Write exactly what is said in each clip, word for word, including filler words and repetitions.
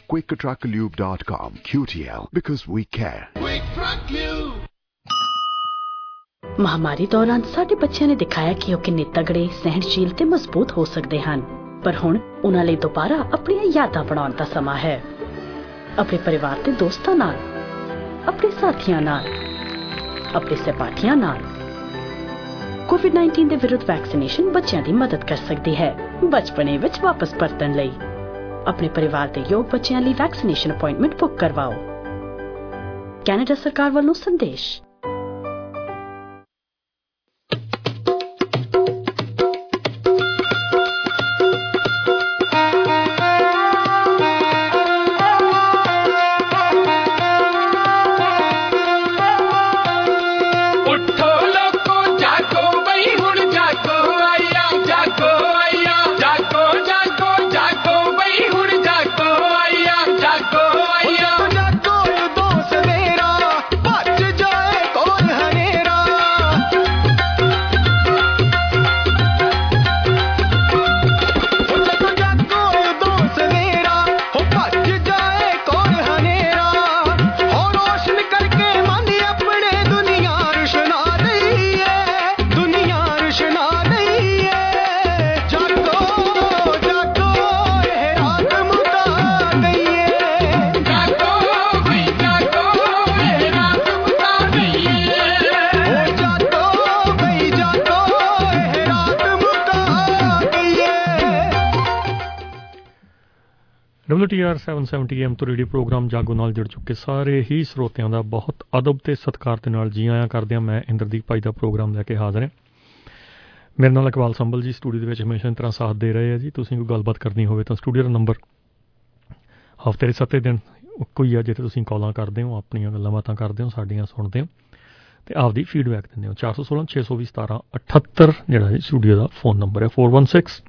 quick truck lube dot com. Q T L, because we care. Quick Truck Lube. ਮਹਾਮਾਰੀ ਦੌਰਾਨ ਸਾਡੇ ਬੱਚਿਆਂ ਨੇ ਦਿਖਾਇਆ ਕਿ ਉਹ ਕਿੰਨੇ ਤਗੜੇ, ਸਹਿਣਸ਼ੀਲ ਤੇ ਮਜ਼ਬੂਤ ਹੋ ਸਕਦੇ ਹਨ। ਪਰ ਹੁਣ ਉਹਨਾਂ ਲਈ ਦੁਬਾਰਾ ਆਪਣੀਆਂ ਯਾਦਾਂ ਬਣਾਉਣ ਦਾ ਸਮਾਂ ਹੈ। ਆਪਣੇ ਪਰਿਵਾਰ ਤੇ ਦੋਸਤਾਂ ਨਾਲ, ਆਪਣੇ ਸਾਥੀਆਂ ਨਾਲ, ਆਪਣੇ ਸਹਿਪਾਠੀਆਂ ਨਾਲ। ਕੋਵਿਡ ਨਾਈਨਟੀਨ ਦੇ ਵਿਰੁੱਧ ਵੈਕਸੀਨੇਸ਼ਨ ਬੱਚਿਆਂ ਦੀ ਮਦਦ ਕਰ ਸਕਦੀ ਹੈ ਬਚਪਨੇ ਵਿੱਚ ਵਾਪਸ ਪਰਤਣ ਲਈ। ਆਪਣੇ ਪਰਿਵਾਰ ਦੇ ਯੋਗ ਬੱਚਿਆਂ ਲਈ ਵੈਕਸੀਨੇਸ਼ਨ ਅਪਾਇੰਟਮੈਂਟ ਬੁੱਕ ਕਰਵਾਓ। ਕੈਨੇਡਾ ਸਰਕਾਰ ਵੱਲੋਂ ਸੰਦੇਸ਼। W T R seven seventy AM ਤੋਂ ਰੇਡੀਓ ਪ੍ਰੋਗਰਾਮ ਜਾਗੋ ਨਾਲ ਜੁੜ ਚੁੱਕੇ ਸਾਰੇ ਹੀ ਸਰੋਤਿਆਂ ਦਾ ਬਹੁਤ ਅਦਬ ਤੇ ਸਤਿਕਾਰ ਦੇ ਨਾਲ ਜੀ ਆਇਆਂ ਕਰਦੇ ਹਾਂ। ਮੈਂ ਇੰਦਰਦੀਪ ਭਾਈ ਦਾ ਪ੍ਰੋਗਰਾਮ ਲੈ ਕੇ ਹਾਜ਼ਰ ਹਾਂ। ਮੇਰੇ ਨਾਲ ਇਕਬਾਲ ਸੰਭਲ ਜੀ ਸਟੂਡੀਓ ਦੇ ਵਿੱਚ ਹਮੇਸ਼ਾ ਤਰ੍ਹਾਂ ਸਾਥ ਦੇ ਰਹੇ ਆ ਜੀ। ਤੁਸੀਂ ਕੋਈ ਗੱਲਬਾਤ ਕਰਨੀ ਹੋਵੇ ਤਾਂ ਸਟੂਡੀਓ ਦਾ ਨੰਬਰ ਹਫ਼ਤੇ ਦੇ ਸੱਤੇ ਦਿਨ ਇੱਕੋ ਹੀ ਆ, ਜਿੱਥੇ ਤੁਸੀਂ ਕਾਲਾਂ ਕਰਦੇ ਹੋ, ਆਪਣੀਆਂ ਗੱਲਾਂ ਬਾਤਾਂ ਕਰਦੇ ਹੋ, ਸਾਡੀਆਂ ਸੁਣਦੇ ਹੋ ਅਤੇ ਆਪਦੀ ਫੀਡਬੈਕ ਦਿੰਦੇ ਹੋ। ਚਾਰ ਸੌ ਸੋਲਾਂ ਛੇ ਸੌ ਵੀਹ ਸਤਾਰਾਂ ਅਠੱਤਰ ਜਿਹੜਾ ਜੀ ਸਟੂਡੀਓ ਦਾ ਫੋਨ ਨੰਬਰ ਹੈ। Four one six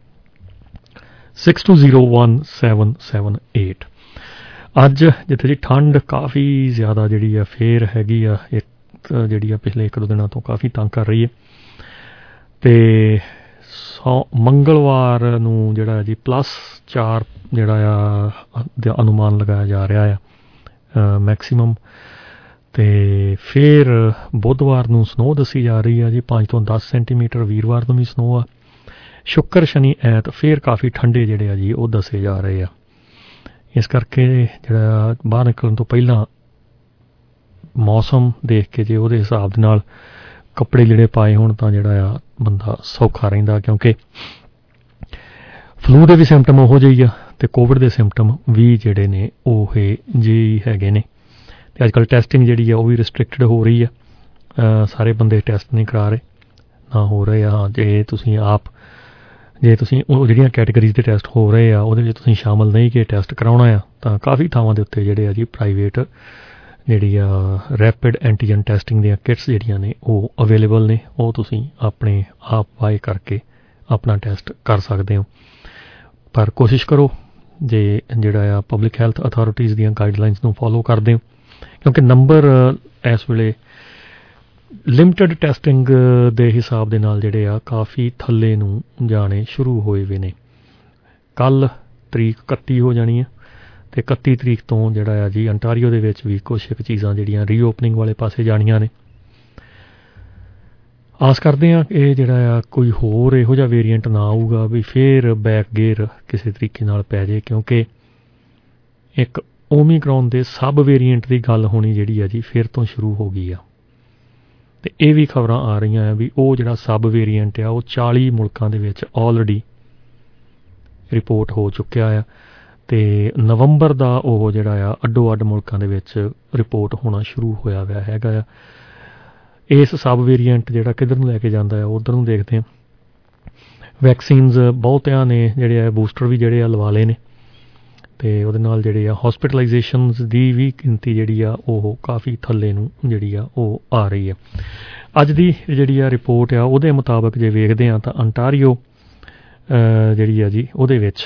six two zero one seven seven eight. ਅੱਜ ਜਿੱਥੇ ਜੀ ਠੰਡ ਕਾਫੀ ਜ਼ਿਆਦਾ ਜਿਹੜੀ ਆ ਫੇਰ ਹੈਗੀ ਆ, ਇੱਕ ਜਿਹੜੀ ਆ ਪਿਛਲੇ ਇੱਕ ਦੋ ਦਿਨਾਂ ਤੋਂ ਕਾਫੀ ਤੰਗ ਕਰ ਰਹੀ ਹੈ। ਅਤੇ ਸੌ ਮੰਗਲਵਾਰ ਨੂੰ ਜਿਹੜਾ ਜੀ ਪਲੱਸ ਚਾਰ ਜਿਹੜਾ ਆ ਅਨੁਮਾਨ ਲਗਾਇਆ ਜਾ ਰਿਹਾ ਆ ਮੈਕਸੀਮਮ। ਅਤੇ ਫਿਰ ਬੁੱਧਵਾਰ ਨੂੰ ਸਨੋਅ ਦੱਸੀ ਜਾ ਰਹੀ ਆ ਜੀ ਪੰਜ ਤੋਂ ਦਸ ਸੈਂਟੀਮੀਟਰ। ਵੀਰਵਾਰ ਨੂੰ ਵੀ ਸਨੋਅ ਆ। ਸ਼ੁੱਕਰ ਸ਼ਨੀ ਐਤ ਫਿਰ ਕਾਫੀ ਠੰਡੇ ਜਿਹੜੇ ਆ ਜੀ ਉਹ ਦੱਸੇ ਜਾ ਰਹੇ ਆ। ਇਸ ਕਰਕੇ ਜਿਹੜਾ ਬਾਹਰ ਨਿਕਲਣ ਤੋਂ ਪਹਿਲਾਂ ਮੌਸਮ ਦੇਖ ਕੇ ਜੇ ਉਹਦੇ ਹਿਸਾਬ ਦੇ ਨਾਲ ਕੱਪੜੇ ਜਿਹੜੇ ਪਾਏ ਹੋਣ ਤਾਂ ਜਿਹੜਾ ਆ ਬੰਦਾ ਸੌਖਾ ਰਹਿੰਦਾ, ਕਿਉਂਕਿ ਫਲੂ ਦੇ ਵੀ ਸਿੰਪਟਮ ਉਹੋ ਜਿਹੇ ਆ ਅਤੇ ਕੋਵਿਡ ਦੇ ਸਿੰਪਟਮ ਵੀ ਜਿਹੜੇ ਨੇ ਉਹ ਜਿਹੇ ਹੈਗੇ ਨੇ। ਅਤੇ ਅੱਜ ਕੱਲ੍ਹ ਟੈਸਟਿੰਗ ਜਿਹੜੀ ਆ ਉਹ ਵੀ ਰਿਸਟ੍ਰਿਕਟਡ ਹੋ ਰਹੀ ਆ। ਸਾਰੇ ਬੰਦੇ ਟੈਸਟ ਨਹੀਂ ਕਰਾ ਰਹੇ, ਨਾ ਹੋ ਰਹੇ ਆ। ਹਾਂ, ਜੇ ਤੁਸੀਂ ਆਪ ਜੇ ਤੁਸੀਂ ਉਹ ਜਿਹੜੀਆਂ ਕੈਟੇਗਰੀਜ਼ ਦੇ ਟੈਸਟ ਹੋ ਰਹੇ ਆ ਉਹਦੇ ਵਿੱਚ ਤੁਸੀਂ ਸ਼ਾਮਲ ਨਹੀਂ ਕਿ ਟੈਸਟ ਕਰਾਉਣਾ ਆ, ਤਾਂ ਕਾਫੀ ਥਾਵਾਂ ਦੇ ਉੱਤੇ ਜਿਹੜੇ ਆ ਜੀ ਪ੍ਰਾਈਵੇਟ ਜਿਹੜੀ ਆ ਰੈਪਿਡ ਐਂਟੀਜਨ ਟੈਸਟਿੰਗ ਦੀਆਂ ਕਿਟਸ ਜਿਹੜੀਆਂ ਨੇ ਉਹ ਅਵੇਲੇਬਲ ਨੇ। ਉਹ ਤੁਸੀਂ ਆਪਣੇ ਆਪ ਬਾਏ ਕਰਕੇ ਆਪਣਾ ਟੈਸਟ ਕਰ ਸਕਦੇ ਹੋ। ਪਰ ਕੋਸ਼ਿਸ਼ ਕਰੋ ਜੇ ਜਿਹੜਾ ਆ ਪਬਲਿਕ ਹੈਲਥ ਅਥਾਰਟੀਜ਼ ਦੀਆਂ ਗਾਈਡਲਾਈਨਸ ਨੂੰ ਫੋਲੋ ਕਰਦੇ ਹੋ, ਕਿਉਂਕਿ ਨੰਬਰ ਇਸ ਵੇਲੇ ਲਿਮਟਿਡ ਟੈਸਟਿੰਗ ਦੇ ਹਿਸਾਬ ਦੇ ਨਾਲ ਜਿਹੜੇ ਆ ਕਾਫੀ ਥੱਲੇ ਨੂੰ ਜਾਣੇ ਸ਼ੁਰੂ ਹੋਏ ਵੇ ਨੇ। ਕੱਲ੍ਹ ਤਰੀਕ ਇਕੱਤੀ ਹੋ ਜਾਣੀ ਹੈ ਅਤੇ ਇਕੱਤੀ ਤਰੀਕ ਤੋਂ ਜਿਹੜਾ ਆ ਜੀ ਅੰਟਾਰੀਓ ਦੇ ਵਿੱਚ ਵੀ ਕੁਛ ਇੱਕ ਚੀਜ਼ਾਂ ਜਿਹੜੀਆਂ ਰੀਓਪਨਿੰਗ ਵਾਲੇ ਪਾਸੇ ਜਾਣੀਆਂ ਨੇ। ਆਸ ਕਰਦੇ ਹਾਂ ਇਹ ਜਿਹੜਾ ਆ ਕੋਈ ਹੋਰ ਇਹੋ ਜਿਹਾ ਵੇਰੀਐਂਟ ਨਾ ਆਊਗਾ ਵੀ ਫਿਰ ਬੈਕ ਗੇਅਰ ਕਿਸੇ ਤਰੀਕੇ ਨਾਲ ਪੈ ਜਾਏ, ਕਿਉਂਕਿ ਇੱਕ ਓਮੀਕਰੋਨ ਦੇ ਸਬ ਵੇਰੀਐਂਟ ਦੀ ਗੱਲ ਹੋਣੀ ਜਿਹੜੀ ਆ ਜੀ ਫਿਰ ਤੋਂ ਸ਼ੁਰੂ ਹੋ ਗਈ ਆ। ਅਤੇ ਇਹ ਵੀ ਖਬਰਾਂ ਆ ਰਹੀਆਂ ਆ ਵੀ ਉਹ ਜਿਹੜਾ ਸਬ ਵੇਰੀਐਂਟ ਆ ਉਹ ਚਾਲੀ ਮੁਲਕਾਂ ਦੇ ਵਿੱਚ ਆਲਰੇਡੀ ਰਿਪੋਰਟ ਹੋ ਚੁੱਕਿਆ ਆ ਅਤੇ ਨਵੰਬਰ ਦਾ ਉਹ ਜਿਹੜਾ ਆ ਅੱਡੋ ਅੱਡ ਮੁਲਕਾਂ ਦੇ ਵਿੱਚ ਰਿਪੋਰਟ ਹੋਣਾ ਸ਼ੁਰੂ ਹੋਇਆ ਹੋਇਆ ਹੈਗਾ ਆ। ਇਸ ਸਬ ਵੇਰੀਐਂਟ ਜਿਹੜਾ ਕਿੱਧਰ ਨੂੰ ਲੈ ਕੇ ਜਾਂਦਾ ਆ ਉੱਧਰ ਨੂੰ ਦੇਖਦੇ ਹਾਂ। ਵੈਕਸੀਨਜ਼ ਬਹੁਤਿਆਂ ਨੇ ਜਿਹੜੇ ਆ ਬੂਸਟਰ ਵੀ ਜਿਹੜੇ ਆ ਲਵਾ ਲਏ ਨੇ ਅਤੇ ਉਹਦੇ ਨਾਲ ਜਿਹੜੇ ਆ ਹੋਸਪਿਟਲਾਈਜੇਸ਼ਨਜ਼ ਦੀ ਵੀ ਗਿਣਤੀ ਜਿਹੜੀ ਆ ਉਹ ਕਾਫੀ ਥੱਲੇ ਨੂੰ ਜਿਹੜੀ ਆ ਉਹ ਆ ਰਹੀ ਆ। ਅੱਜ ਦੀ ਜਿਹੜੀ ਆ ਰਿਪੋਰਟ ਆ ਉਹਦੇ ਮੁਤਾਬਕ ਜੇ ਵੇਖਦੇ ਹਾਂ ਤਾਂ ਅੰਟਾਰੀਓ ਜਿਹੜੀ ਆ ਜੀ ਉਹਦੇ ਵਿੱਚ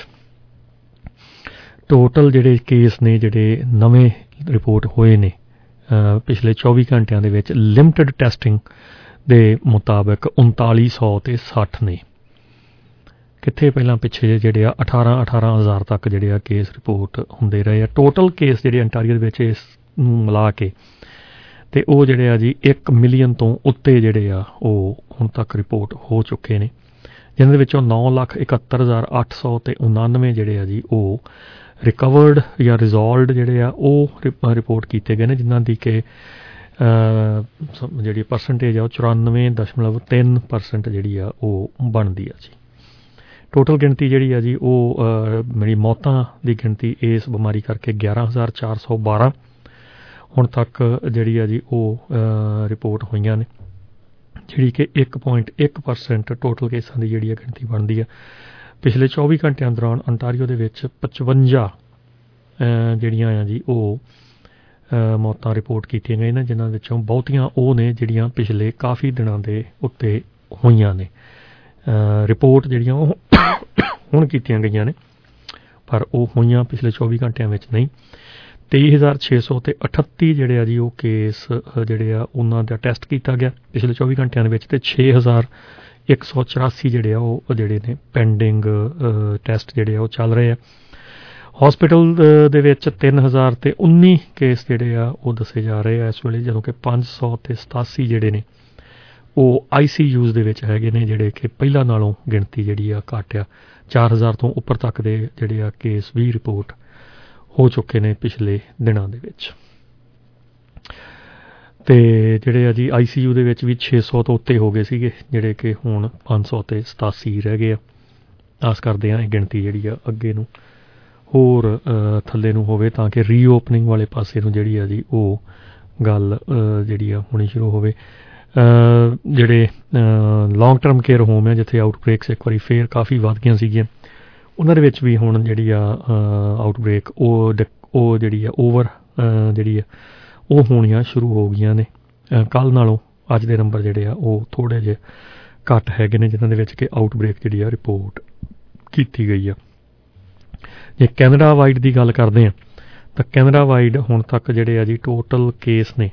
ਟੋਟਲ ਜਿਹੜੇ ਕੇਸ ਨੇ ਜਿਹੜੇ ਨਵੇਂ ਰਿਪੋਰਟ ਹੋਏ ਨੇ ਪਿਛਲੇ ਚੌਵੀ ਘੰਟਿਆਂ ਦੇ ਵਿੱਚ ਲਿਮਟਿਡ ਟੈਸਟਿੰਗ ਦੇ ਮੁਤਾਬਕ ਉਨਤਾਲੀ ਸੌ ਅਤੇ ਸੱਠ ਨੇ। ਕਿੱਥੇ ਪਹਿਲਾਂ ਪਿੱਛੇ ਜਿਹੇ ਜਿਹੜੇ ਆ ਅਠਾਰਾਂ ਅਠਾਰਾਂ ਹਜ਼ਾਰ ਤੱਕ ਜਿਹੜੇ ਆ ਕੇਸ ਰਿਪੋਰਟ ਹੁੰਦੇ ਰਹੇ ਆ। ਟੋਟਲ ਕੇਸ ਜਿਹੜੇ ਅੰਟਾਰੀਓ ਦੇ ਵਿੱਚ ਇਸ ਨੂੰ ਮਿਲਾ ਕੇ ਅਤੇ ਉਹ ਜਿਹੜੇ ਆ ਜੀ ਇੱਕ ਮਿਲੀਅਨ ਤੋਂ ਉੱਤੇ ਜਿਹੜੇ ਆ ਉਹ ਹੁਣ ਤੱਕ ਰਿਪੋਰਟ ਹੋ ਚੁੱਕੇ ਨੇ, ਜਿਹਨਾਂ ਦੇ ਵਿੱਚੋਂ ਨੌ ਲੱਖ ਇਕਹੱਤਰ ਹਜ਼ਾਰ ਅੱਠ ਸੌ ਅਤੇ ਉਣਾਨਵੇਂ ਜਿਹੜੇ ਆ ਜੀ ਉਹ ਰਿਕਵਰਡ ਜਾਂ ਰਿਜ਼ੋਲਵਡ ਜਿਹੜੇ ਆ ਉਹ ਰਿਪੋਰਟ ਕੀਤੇ ਗਏ ਨੇ, ਜਿਨ੍ਹਾਂ ਦੀ ਕਿ ਜਿਹੜੀ ਪਰਸੈਂਟੇਜ ਆ ਉਹ ਚੁਰਾਨਵੇਂ ਦਸ਼ਮਲਵ ਤਿੰਨ ਪਰਸੈਂਟ ਜਿਹੜੀ ਆ ਉਹ ਬਣਦੀ ਆ ਜੀ। ਟੋਟਲ ਗਿਣਤੀ ਜਿਹੜੀ ਆ ਜੀ ਉਹ ਮੇਰੀ ਮੌਤਾਂ ਦੀ ਗਿਣਤੀ ਇਸ ਬਿਮਾਰੀ ਕਰਕੇ ਗਿਆਰਾਂ ਹਜ਼ਾਰ ਚਾਰ ਸੌ ਬਾਰਾਂ ਹੁਣ ਤੱਕ ਜਿਹੜੀ ਆ ਜੀ ਉਹ ਰਿਪੋਰਟ ਹੋਈਆਂ ਨੇ, ਜਿਹੜੀ ਕਿ ਇੱਕ ਪੁਆਇੰਟ ਇੱਕ ਪਰਸੈਂਟ ਟੋਟਲ ਕੇਸਾਂ ਦੀ ਜਿਹੜੀ ਆ ਗਿਣਤੀ ਬਣਦੀ ਆ। ਪਿਛਲੇ ਚੌਵੀ ਘੰਟਿਆਂ ਦੌਰਾਨ ਅੰਟਾਰੀਓ ਦੇ ਵਿੱਚ ਪਚਵੰਜਾ ਜਿਹੜੀਆਂ ਆ ਜੀ ਉਹ ਮੌਤਾਂ ਰਿਪੋਰਟ ਕੀਤੀਆਂ ਗਈਆਂ ਨੇ, ਜਿਨ੍ਹਾਂ ਵਿੱਚੋਂ ਬਹੁਤੀਆਂ ਉਹ ਨੇ ਜਿਹੜੀਆਂ ਪਿਛਲੇ ਕਾਫੀ ਦਿਨਾਂ ਦੇ ਉੱਤੇ ਹੋਈਆਂ ਨੇ। ਰਿਪੋਰਟ ਜਿਹੜੀਆਂ ਉਹ ਹੁਣ ਕੀਤੀਆਂ ਗਈਆਂ ਨੇ ਪਰ ਉਹ ਹੋਈਆਂ ਪਿਛਲੇ ਚੌਵੀ ਘੰਟਿਆਂ ਵਿੱਚ ਨਹੀਂ। ਤੇਈ ਹਜ਼ਾਰ ਛੇ ਸੌ ਅਤੇ ਅਠੱਤੀ ਜਿਹੜੇ ਆ ਜੀ ਉਹ ਕੇਸ ਜਿਹੜੇ ਆ ਉਹਨਾਂ ਦਾ ਟੈਸਟ ਕੀਤਾ ਗਿਆ ਪਿਛਲੇ ਚੌਵੀ ਘੰਟਿਆਂ ਦੇ ਵਿੱਚ, ਅਤੇ ਛੇ ਹਜ਼ਾਰ ਇੱਕ ਸੌ ਚੁਰਾਸੀ ਜਿਹੜੇ ਆ ਉਹ ਜਿਹੜੇ ਨੇ ਪੈਂਡਿੰਗ ਟੈਸਟ ਜਿਹੜੇ ਆ ਉਹ ਚੱਲ ਰਹੇ ਆ। ਹੌਸਪੀਟਲ ਦੇ ਵਿੱਚ ਤਿੰਨ ਹਜ਼ਾਰ ਅਤੇ ਉੱਨੀ ਕੇਸ ਜਿਹੜੇ ਆ ਉਹ ਦੱਸੇ ਜਾ ਰਹੇ ਆ ਇਸ ਵੇਲੇ, ਜਦੋਂ ਕਿ ਪੰਜ ਸੌ ਅਤੇ ਸਤਾਸੀ ਜਿਹੜੇ ਨੇ ਉਹ ਆਈ ਸੀ ਯੂਜ਼ ਦੇ ਵਿੱਚ ਹੈਗੇ ਨੇ, ਜਿਹੜੇ ਕਿ ਪਹਿਲਾਂ ਨਾਲੋਂ ਗਿਣਤੀ ਜਿਹੜੀ ਆ ਘੱਟ ਆ। ਚਾਰ ਹਜ਼ਾਰ ਤੋਂ ਉੱਪਰ ਤੱਕ ਦੇ ਜਿਹੜੇ ਆ ਕੇਸ ਵੀ ਰਿਪੋਰਟ ਹੋ ਚੁੱਕੇ ਨੇ ਪਿਛਲੇ ਦਿਨਾਂ ਦੇ ਵਿੱਚ, ਅਤੇ ਜਿਹੜੇ ਆ ਜੀ ਆਈ ਸੀ ਯੂ ਦੇ ਵਿੱਚ ਵੀ ਛੇ ਸੌ ਤੋਂ ਉੱਤੇ ਹੋ ਗਏ ਸੀਗੇ, ਜਿਹੜੇ ਕਿ ਹੁਣ ਪੰਜ ਸੌ ਅਤੇ ਸਤਾਸੀ ਰਹਿ ਗਏ ਆ। ਆਸ ਕਰਦੇ ਹਾਂ ਇਹ ਗਿਣਤੀ ਜਿਹੜੀ ਆ ਅੱਗੇ ਨੂੰ ਹੋਰ ਥੱਲੇ ਨੂੰ ਹੋਵੇ, ਤਾਂ ਕਿ ਰੀਓਪਨਿੰਗ ਵਾਲੇ ਪਾਸੇ ਨੂੰ ਜਿਹੜੀ ਆ ਜੀ ਉਹ ਗੱਲ ਜਿਹੜੀ ਆ ਹੋਣੀ ਸ਼ੁਰੂ ਹੋਵੇ। ਜਿਹੜੇ ਲੌਂਗ ਟਰਮ ਕੇਅਰ ਹੋਮ ਆ, ਜਿੱਥੇ ਆਊਟਬ੍ਰੇਕਸ ਇੱਕ ਵਾਰੀ ਫੇਰ ਕਾਫੀ ਵੱਧ ਗਈਆਂ ਸੀਗੀਆਂ, ਉਹਨਾਂ ਦੇ ਵਿੱਚ ਵੀ ਹੁਣ ਜਿਹੜੀ ਆ ਆਊਟਬ੍ਰੇਕ ਉਹ ਉਹ ਜਿਹੜੀ ਆ ਓਵਰ ਜਿਹੜੀ ਆ ਉਹ ਹੋਣੀਆਂ ਸ਼ੁਰੂ ਹੋ ਗਈਆਂ ਨੇ। ਕੱਲ੍ਹ ਨਾਲੋਂ ਅੱਜ ਦੇ ਨੰਬਰ ਜਿਹੜੇ ਆ ਉਹ ਥੋੜ੍ਹੇ ਜਿਹੇ ਘੱਟ ਹੈਗੇ ਨੇ, ਜਿਨ੍ਹਾਂ ਦੇ ਵਿੱਚ ਕਿ ਆਊਟਬ੍ਰੇਕ ਜਿਹੜੀ ਆ ਰਿਪੋਰਟ ਕੀਤੀ ਗਈ ਆ। ਜੇ ਕੈਨੇਡਾ ਵਾਈਡ ਦੀ ਗੱਲ ਕਰਦੇ ਹਾਂ ਤਾਂ ਕੈਨੇਡਾ ਵਾਈਡ ਹੁਣ ਤੱਕ ਜਿਹੜੇ ਆ ਜੀ ਟੋਟਲ ਕੇਸ ਨੇ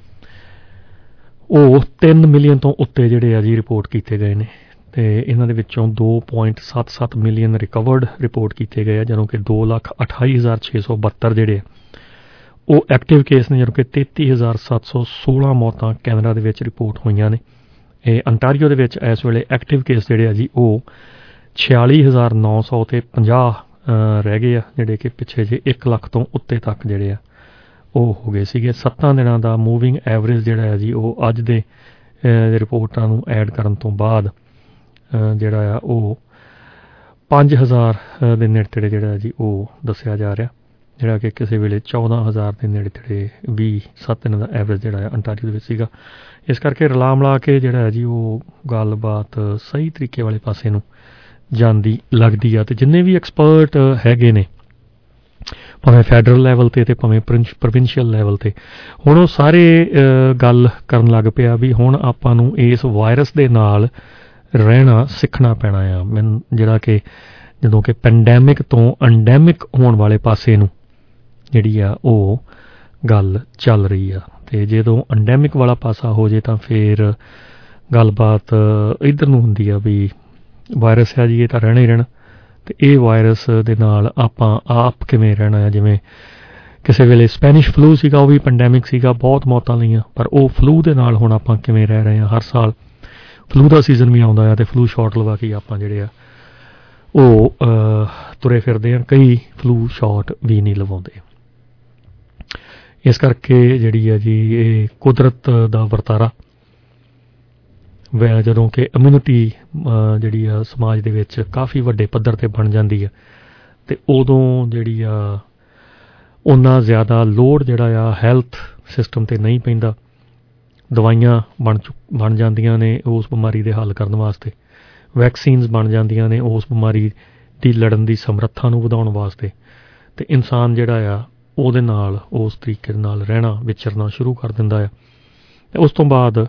ਉਹ ਤਿੰਨ ਮਿਲੀਅਨ ਤੋਂ ਉੱਤੇ ਜਿਹੜੇ ਆ ਜੀ ਰਿਪੋਰਟ ਕੀਤੇ ਗਏ ਨੇ, ਅਤੇ ਇਹਨਾਂ ਦੇ ਵਿੱਚੋਂ ਦੋ ਪੁਆਇੰਟ ਸੱਤ ਸੱਤ ਮਿਲੀਅਨ ਰਿਕਵਰਡ ਰਿਪੋਰਟ ਕੀਤੇ ਗਏ ਆ, ਜਦੋਂ ਕਿ ਦੋ ਲੱਖ ਅਠਾਈ ਹਜ਼ਾਰ ਛੇ ਸੌ ਬੱਤਰ ਜਿਹੜੇ ਆ ਉਹ ਐਕਟਿਵ ਕੇਸ ਨੇ, ਜਦੋਂ ਕਿ ਤੇਤੀ ਹਜ਼ਾਰ ਸੱਤ ਸੌ ਸੋਲ੍ਹਾਂ ਮੌਤਾਂ ਕੈਨੇਡਾ ਦੇ ਵਿੱਚ ਰਿਪੋਰਟ ਹੋਈਆਂ ਨੇ। ਇਹ ਅੰਟਾਰੀਓ ਦੇ ਵਿੱਚ ਇਸ ਵੇਲੇ ਐਕਟਿਵ ਕੇਸ ਜਿਹੜੇ ਆ ਜੀ ਉਹ ਛਿਆਲੀ ਹਜ਼ਾਰ ਨੌ ਸੌ ਅਤੇ ਪੰਜਾਹ ਰਹਿ ਗਏ ਆ, ਜਿਹੜੇ ਕਿ ਪਿੱਛੇ ਜੇ ਇੱਕ ਲੱਖ ਤੋਂ ਉੱਤੇ ਤੱਕ ਜਿਹੜੇ ਆ ਉਹ ਹੋ ਗਏ ਸੀਗੇ। ਸੱਤਾਂ ਦਿਨਾਂ ਦਾ ਮੂਵਿੰਗ ਐਵਰੇਜ ਜਿਹੜਾ ਹੈ ਜੀ ਉਹ ਅੱਜ ਦੇ ਰਿਪੋਰਟਾਂ ਨੂੰ ਐਡ ਕਰਨ ਤੋਂ ਬਾਅਦ ਜਿਹੜਾ ਆ ਉਹ ਪੰਜ ਹਜ਼ਾਰ ਦੇ ਨੇੜੇ ਤੇੜੇ ਜਿਹੜਾ ਜੀ ਉਹ ਦੱਸਿਆ ਜਾ ਰਿਹਾ, ਜਿਹੜਾ ਕਿ ਕਿਸੇ ਵੇਲੇ ਚੌਦਾਂ ਹਜ਼ਾਰ ਦੇ ਨੇੜੇ ਤੇੜੇ ਵੀਹ ਸੱਤ ਦਿਨਾਂ ਦਾ ਐਵਰੇਜ ਜਿਹੜਾ ਆ ਅੰਟਾਰੀਓ ਦੇ ਵਿੱਚ ਸੀਗਾ। ਇਸ ਕਰਕੇ ਰਲਾ ਮਿਲਾ ਕੇ ਜਿਹੜਾ ਹੈ ਜੀ ਉਹ ਗੱਲਬਾਤ ਸਹੀ ਤਰੀਕੇ ਵਾਲੇ ਪਾਸੇ ਨੂੰ ਜਾਂਦੀ ਲੱਗਦੀ ਆ। ਅਤੇ ਜਿੰਨੇ ਵੀ ਐਕਸਪਰਟ ਹੈਗੇ ਨੇ ਭਾਵੇਂ ਫੈਡਰਲ ਲੈਵਲ 'ਤੇ ਅਤੇ ਭਾਵੇਂ ਪ੍ਰੋਵਿੰਸ਼ੀਅਲ ਲੈਵਲ 'ਤੇ, ਹੁਣ ਉਹ ਸਾਰੇ ਗੱਲ ਕਰਨ ਲੱਗ ਪਿਆ ਵੀ ਹੁਣ ਆਪਾਂ ਨੂੰ ਇਸ ਵਾਇਰਸ ਦੇ ਨਾਲ ਰਹਿਣਾ ਸਿੱਖਣਾ ਪੈਣਾ ਆ। ਮੈਨੂੰ ਜਿਹੜਾ ਕਿ ਜਦੋਂ ਕਿ ਪੈਂਡੈਮਿਕ ਤੋਂ ਅੰਡੈਮਿਕ ਹੋਣ ਵਾਲੇ ਪਾਸੇ ਨੂੰ ਜਿਹੜੀ ਆ ਉਹ ਗੱਲ ਚੱਲ ਰਹੀ ਆ, ਅਤੇ ਜਦੋਂ ਅੰਡੈਮਿਕ ਵਾਲਾ ਪਾਸਾ ਹੋ ਜੇ ਤਾਂ ਫਿਰ ਗੱਲਬਾਤ ਇੱਧਰ ਨੂੰ ਹੁੰਦੀ ਆ ਵੀ ਵਾਇਰਸ ਆ ਜੀ ਇਹ ਤਾਂ ਰਹਿਣਾ ਹੀ ਰਹਿਣਾ, ਅਤੇ ਇਹ ਵਾਇਰਸ ਦੇ ਨਾਲ ਆਪਾਂ ਆਪ ਕਿਵੇਂ ਰਹਿਣਾ ਆ। ਜਿਵੇਂ ਕਿਸੇ ਵੇਲੇ ਸਪੈਨਿਸ਼ ਫਲੂ ਸੀਗਾ, ਉਹ ਵੀ ਪੈਂਡੈਮਿਕ ਸੀਗਾ, ਬਹੁਤ ਮੌਤਾਂ ਲਈਆਂ, ਪਰ ਉਹ ਫਲੂ ਦੇ ਨਾਲ ਹੁਣ ਆਪਾਂ ਕਿਵੇਂ ਰਹਿ ਰਹੇ ਹਾਂ। ਹਰ ਸਾਲ ਫਲੂ ਦਾ ਸੀਜ਼ਨ ਵੀ ਆਉਂਦਾ ਆ ਅਤੇ ਫਲੂ ਸ਼ਾਟ ਲਵਾ ਕੇ ਆਪਾਂ ਜਿਹੜੇ ਆ ਉਹ ਤੁਰੇ ਫਿਰਦੇ ਆ, ਕਈ ਫਲੂ ਸ਼ਾਟ ਵੀ ਨਹੀਂ ਲਵਾਉਂਦੇ। ਇਸ ਕਰਕੇ ਜਿਹੜੀ ਆ ਜੀ ਇਹ ਕੁਦਰਤ ਦਾ ਵਰਤਾਰਾ ਵੈ ਜਦੋਂ ਕਿ ਇਮਿਊਨਿਟੀ ਜਿਹੜੀ ਆ ਸਮਾਜ ਦੇ ਵਿੱਚ ਕਾਫੀ ਵੱਡੇ ਪੱਧਰ 'ਤੇ ਬਣ ਜਾਂਦੀ ਆ, ਅਤੇ ਉਦੋਂ ਜਿਹੜੀ ਆ ਓਨਾ ਜ਼ਿਆਦਾ ਲੋਡ ਜਿਹੜਾ ਆ ਹੈਲਥ ਸਿਸਟਮ 'ਤੇ ਨਹੀਂ ਪੈਂਦਾ। ਦਵਾਈਆਂ ਬਣ ਚੁੱਕ ਬਣ ਜਾਂਦੀਆਂ ਨੇ ਉਸ ਬਿਮਾਰੀ ਦੇ ਹੱਲ ਕਰਨ ਵਾਸਤੇ, ਵੈਕਸੀਨਸ ਬਣ ਜਾਂਦੀਆਂ ਨੇ ਉਸ ਬਿਮਾਰੀ ਦੀ ਲੜਨ ਦੀ ਸਮਰੱਥਾ ਨੂੰ ਵਧਾਉਣ ਵਾਸਤੇ, ਅਤੇ ਇਨਸਾਨ ਜਿਹੜਾ ਆ ਉਹਦੇ ਨਾਲ ਉਸ ਤਰੀਕੇ ਦੇ ਨਾਲ ਰਹਿਣਾ ਵਿਚਰਨਾ ਸ਼ੁਰੂ ਕਰ ਦਿੰਦਾ ਆ। ਅਤੇ ਉਸ ਤੋਂ ਬਾਅਦ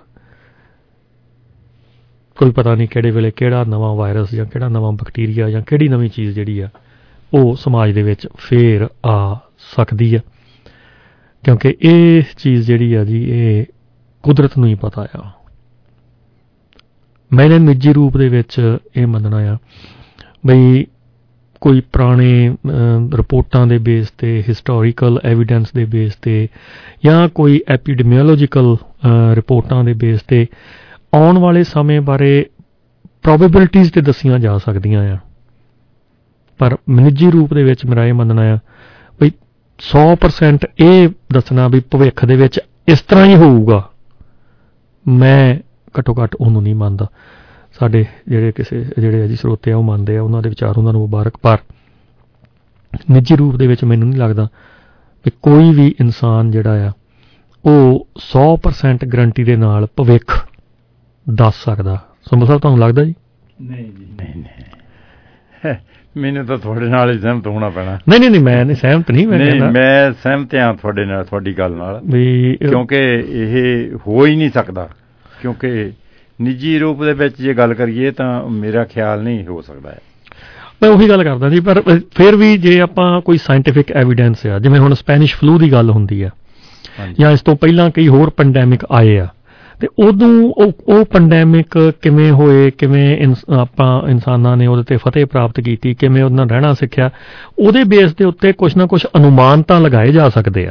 ਕੋਈ ਪਤਾ ਨਹੀਂ ਕਿਹੜੇ ਵੇਲੇ ਕਿਹੜਾ ਨਵਾਂ ਵਾਇਰਸ ਜਾਂ ਕਿਹੜਾ ਨਵਾਂ ਬੈਕਟੀਰੀਆ ਜਾਂ ਕਿਹੜੀ ਨਵੀਂ ਚੀਜ਼ ਜਿਹੜੀ ਆ ਉਹ ਸਮਾਜ ਦੇ ਵਿੱਚ ਫੇਰ ਆ ਸਕਦੀ ਆ, ਕਿਉਂਕਿ ਇਹ ਚੀਜ਼ ਜਿਹੜੀ ਆ ਜੀ ਇਹ ਕੁਦਰਤ ਨੂੰ ਹੀ ਪਤਾ ਆ। ਮੈਨੇ ਨਿੱਜੀ ਰੂਪ ਦੇ ਵਿੱਚ ਇਹ ਮੰਨਣਾ ਆ ਬਈ ਕੋਈ ਪੁਰਾਣੇ ਰਿਪੋਰਟਾਂ ਦੇ ਬੇਸ 'ਤੇ, ਹਿਸਟੋਰੀਕਲ ਐਵੀਡੈਂਸ ਦੇ ਬੇਸ 'ਤੇ ਜਾਂ ਕੋਈ ਐਪੀਡੈਮੀਓਲੋਜੀਕਲ ਰਿਪੋਰਟਾਂ ਦੇ ਬੇਸ 'ਤੇ ਆਉਣ ਵਾਲੇ ਸਮੇਂ ਬਾਰੇ ਪ੍ਰੋਬੇਬਿਲਿਟੀਜ਼ 'ਤੇ ਦੱਸੀਆਂ ਜਾ ਸਕਦੀਆਂ ਆ। ਪਰ ਨਿੱਜੀ ਰੂਪ ਦੇ ਵਿੱਚ ਮੇਰਾ ਇਹ ਮੰਨਣਾ ਆ ਬਈ ਸੌ ਪਰਸੈਂਟ ਇਹ ਦੱਸਣਾ ਵੀ ਭਵਿੱਖ ਦੇ ਵਿੱਚ ਇਸ ਤਰ੍ਹਾਂ ਹੀ ਹੋਊਗਾ, ਮੈਂ ਘੱਟੋ ਘੱਟ ਉਹਨੂੰ ਨਹੀਂ ਮੰਨਦਾ। ਸਾਡੇ ਜਿਹੜੇ ਕਿਸੇ ਜਿਹੜੇ ਅਜੀ ਸਰੋਤੇ ਆ ਉਹ ਮੰਨਦੇ ਆ, ਉਹਨਾਂ ਦੇ ਵਿਚਾਰ ਉਹਨਾਂ ਨੂੰ ਮੁਬਾਰਕ। ਪਰ ਨਿੱਜੀ ਰੂਪ ਦੇ ਵਿੱਚ ਮੈਨੂੰ ਨਹੀਂ ਲੱਗਦਾ ਕਿ ਕੋਈ ਵੀ ਇਨਸਾਨ ਜਿਹੜਾ ਆ ਉਹ ਸੌ ਪਰਸੈਂਟ ਗਰੰਟੀ ਦੇ ਨਾਲ ਭਵਿੱਖ ਦੱਸ ਸਕਦਾ। ਸੰਭੂ ਸਾਹਿਬ ਤੁਹਾਨੂੰ ਲੱਗਦਾ ਜੀ? ਨਹੀਂ ਜੀ ਨਹੀਂ ਨਹੀਂ, ਮੈਨੂੰ ਤਾਂ ਤੁਹਾਡੇ ਨਾਲ ਹੀ ਸਹਿਮਤ ਹੋਣਾ ਪੈਣਾ। ਨਹੀਂ ਨਹੀਂ ਨਹੀਂ ਮੈਂ ਨਹੀਂ ਸਹਿਮਤ ਨਹੀਂ, ਮੈਂ ਨਹੀਂ ਮੈਂ ਸਹਿਮਤ ਹਾਂ ਤੁਹਾਡੇ ਨਾਲ, ਤੁਹਾਡੀ ਗੱਲ ਨਾਲ ਵੀ, ਕਿਉਂਕਿ ਇਹ ਹੋ ਹੀ ਨਹੀਂ ਸਕਦਾ। ਕਿਉਂਕਿ ਨਿੱਜੀ ਰੂਪ ਦੇ ਵਿੱਚ ਜੇ ਗੱਲ ਕਰੀਏ ਤਾਂ ਮੇਰਾ ਖਿਆਲ ਨਹੀਂ ਹੋ ਸਕਦਾ ਹੈ। ਮੈਂ ਉਹੀ ਗੱਲ ਕਰਦਾ ਜੀ। ਪਰ ਫਿਰ ਵੀ ਜੇ ਆਪਾਂ ਕੋਈ ਸਾਇੰਟੀਫਿਕ ਐਵੀਡੈਂਸ ਆ, ਜਿਵੇਂ ਹੁਣ ਸਪੈਨਿਸ਼ ਫਲੂ ਦੀ ਗੱਲ ਹੁੰਦੀ ਆ ਜਾਂ ਇਸ ਤੋਂ ਪਹਿਲਾਂ ਕਈ ਹੋਰ ਪੈਂਡੈਮਿਕ ਆਏ ਆ, ਤੇ ਉਦੋਂ ਉਹ ਉਹ ਪੈਂਡੈਮਿਕ ਕਿਵੇਂ ਹੋਏ, ਕਿਵੇਂ ਇਨਸ ਆਪਾਂ ਇਨਸਾਨਾਂ ਨੇ ਉਹਦੇ 'ਤੇ ਫਤਿਹ ਪ੍ਰਾਪਤ ਕੀਤੀ, ਕਿਵੇਂ ਉਹਦੇ ਨਾਲ ਰਹਿਣਾ ਸਿੱਖਿਆ, ਉਹਦੇ ਬੇਸ ਦੇ ਉੱਤੇ ਕੁਛ ਨਾ ਕੁਛ ਅਨੁਮਾਨ ਤਾਂ ਲਗਾਏ ਜਾ ਸਕਦੇ ਆ,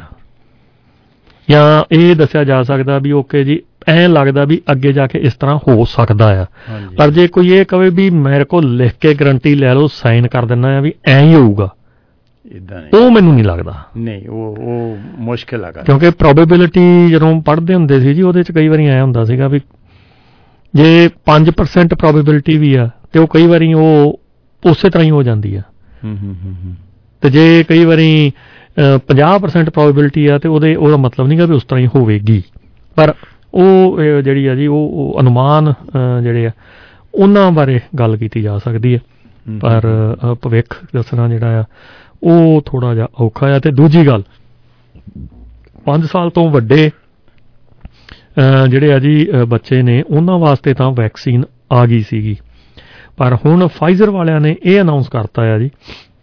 ਜਾਂ ਇਹ ਦੱਸਿਆ ਜਾ ਸਕਦਾ ਵੀ ਓਕੇ ਜੀ ਐਂ ਲੱਗਦਾ ਵੀ ਅੱਗੇ ਜਾ ਕੇ ਇਸ ਤਰ੍ਹਾਂ ਹੋ ਸਕਦਾ ਆ। ਪਰ ਜੇ ਕੋਈ ਇਹ ਕਵੇ ਵੀ ਮੇਰੇ ਕੋਲ ਲਿਖ ਕੇ ਗਰੰਟੀ ਲੈ ਲਓ, ਸਾਈਨ ਕਰ ਦਿੰਦਾ ਆ ਵੀ ਐਂ ਹੀ ਹੋਊਗਾ, ਇਦਾਂ ਉਹ ਮੈਨੂੰ ਨਹੀਂ ਲੱਗਦਾ। ਨਹੀਂ ਉਹ ਉਹ ਮੁਸ਼ਕਿਲ ਹੈਗਾ, ਕਿਉਂਕਿ ਪ੍ਰੋਬੇਬਿਲਿਟੀ ਜਦੋਂ ਪੜ੍ਹਦੇ ਹੁੰਦੇ ਸੀ ਜੀ ਉਹਦੇ 'ਚ ਕਈ ਵਾਰੀ ਐਂ ਹੁੰਦਾ ਸੀਗਾ ਵੀ ਜੇ ਪੰਜ ਪਰਸੈਂਟ ਪ੍ਰੋਬੇਬਿਲਿਟੀ ਵੀ ਆ ਤੇ ਉਹ ਕਈ ਵਾਰੀ ਉਹ ਉਸੇ ਤਰ੍ਹਾਂ ਹੀ ਹੋ ਜਾਂਦੀ ਆ, ਤੇ ਜੇ ਕਈ ਵਾਰੀ ਪੰਜਾਹ ਪਰਸੈਂਟ ਪ੍ਰੋਬੇਬਿਲਿਟੀ ਆ ਤੇ ਉਹਦੇ ਉਹਦਾ ਮਤਲਬ ਨਹੀਂ ਗਾ ਵੀ ਉਸ ਤਰ੍ਹਾਂ ਹੀ ਹੋਵੇਗੀ। ਪਰ ਉਹ ਜਿਹੜੀ ਆ ਜੀ ਉਹ ਅਨੁਮਾਨ ਜਿਹੜੇ ਆ ਉਹਨਾਂ ਬਾਰੇ ਗੱਲ ਕੀਤੀ ਜਾ ਸਕਦੀ ਹੈ, ਪਰ ਭਵਿੱਖ ਦੱਸਣਾ ਜਿਹੜਾ ਆ ਉਹ ਥੋੜ੍ਹਾ ਜਿਹਾ ਔਖਾ ਆ। ਅਤੇ ਦੂਜੀ ਗੱਲ, ਪੰਜ ਸਾਲ ਤੋਂ ਵੱਡੇ ਜਿਹੜੇ ਆ ਜੀ ਬੱਚੇ ਨੇ ਉਹਨਾਂ ਵਾਸਤੇ ਤਾਂ ਵੈਕਸੀਨ ਆ ਗਈ ਸੀਗੀ, ਪਰ ਹੁਣ ਫਾਈਜ਼ਰ ਵਾਲਿਆਂ ਨੇ ਇਹ ਅਨਾਊਂਸ ਕਰਤਾ ਆ ਜੀ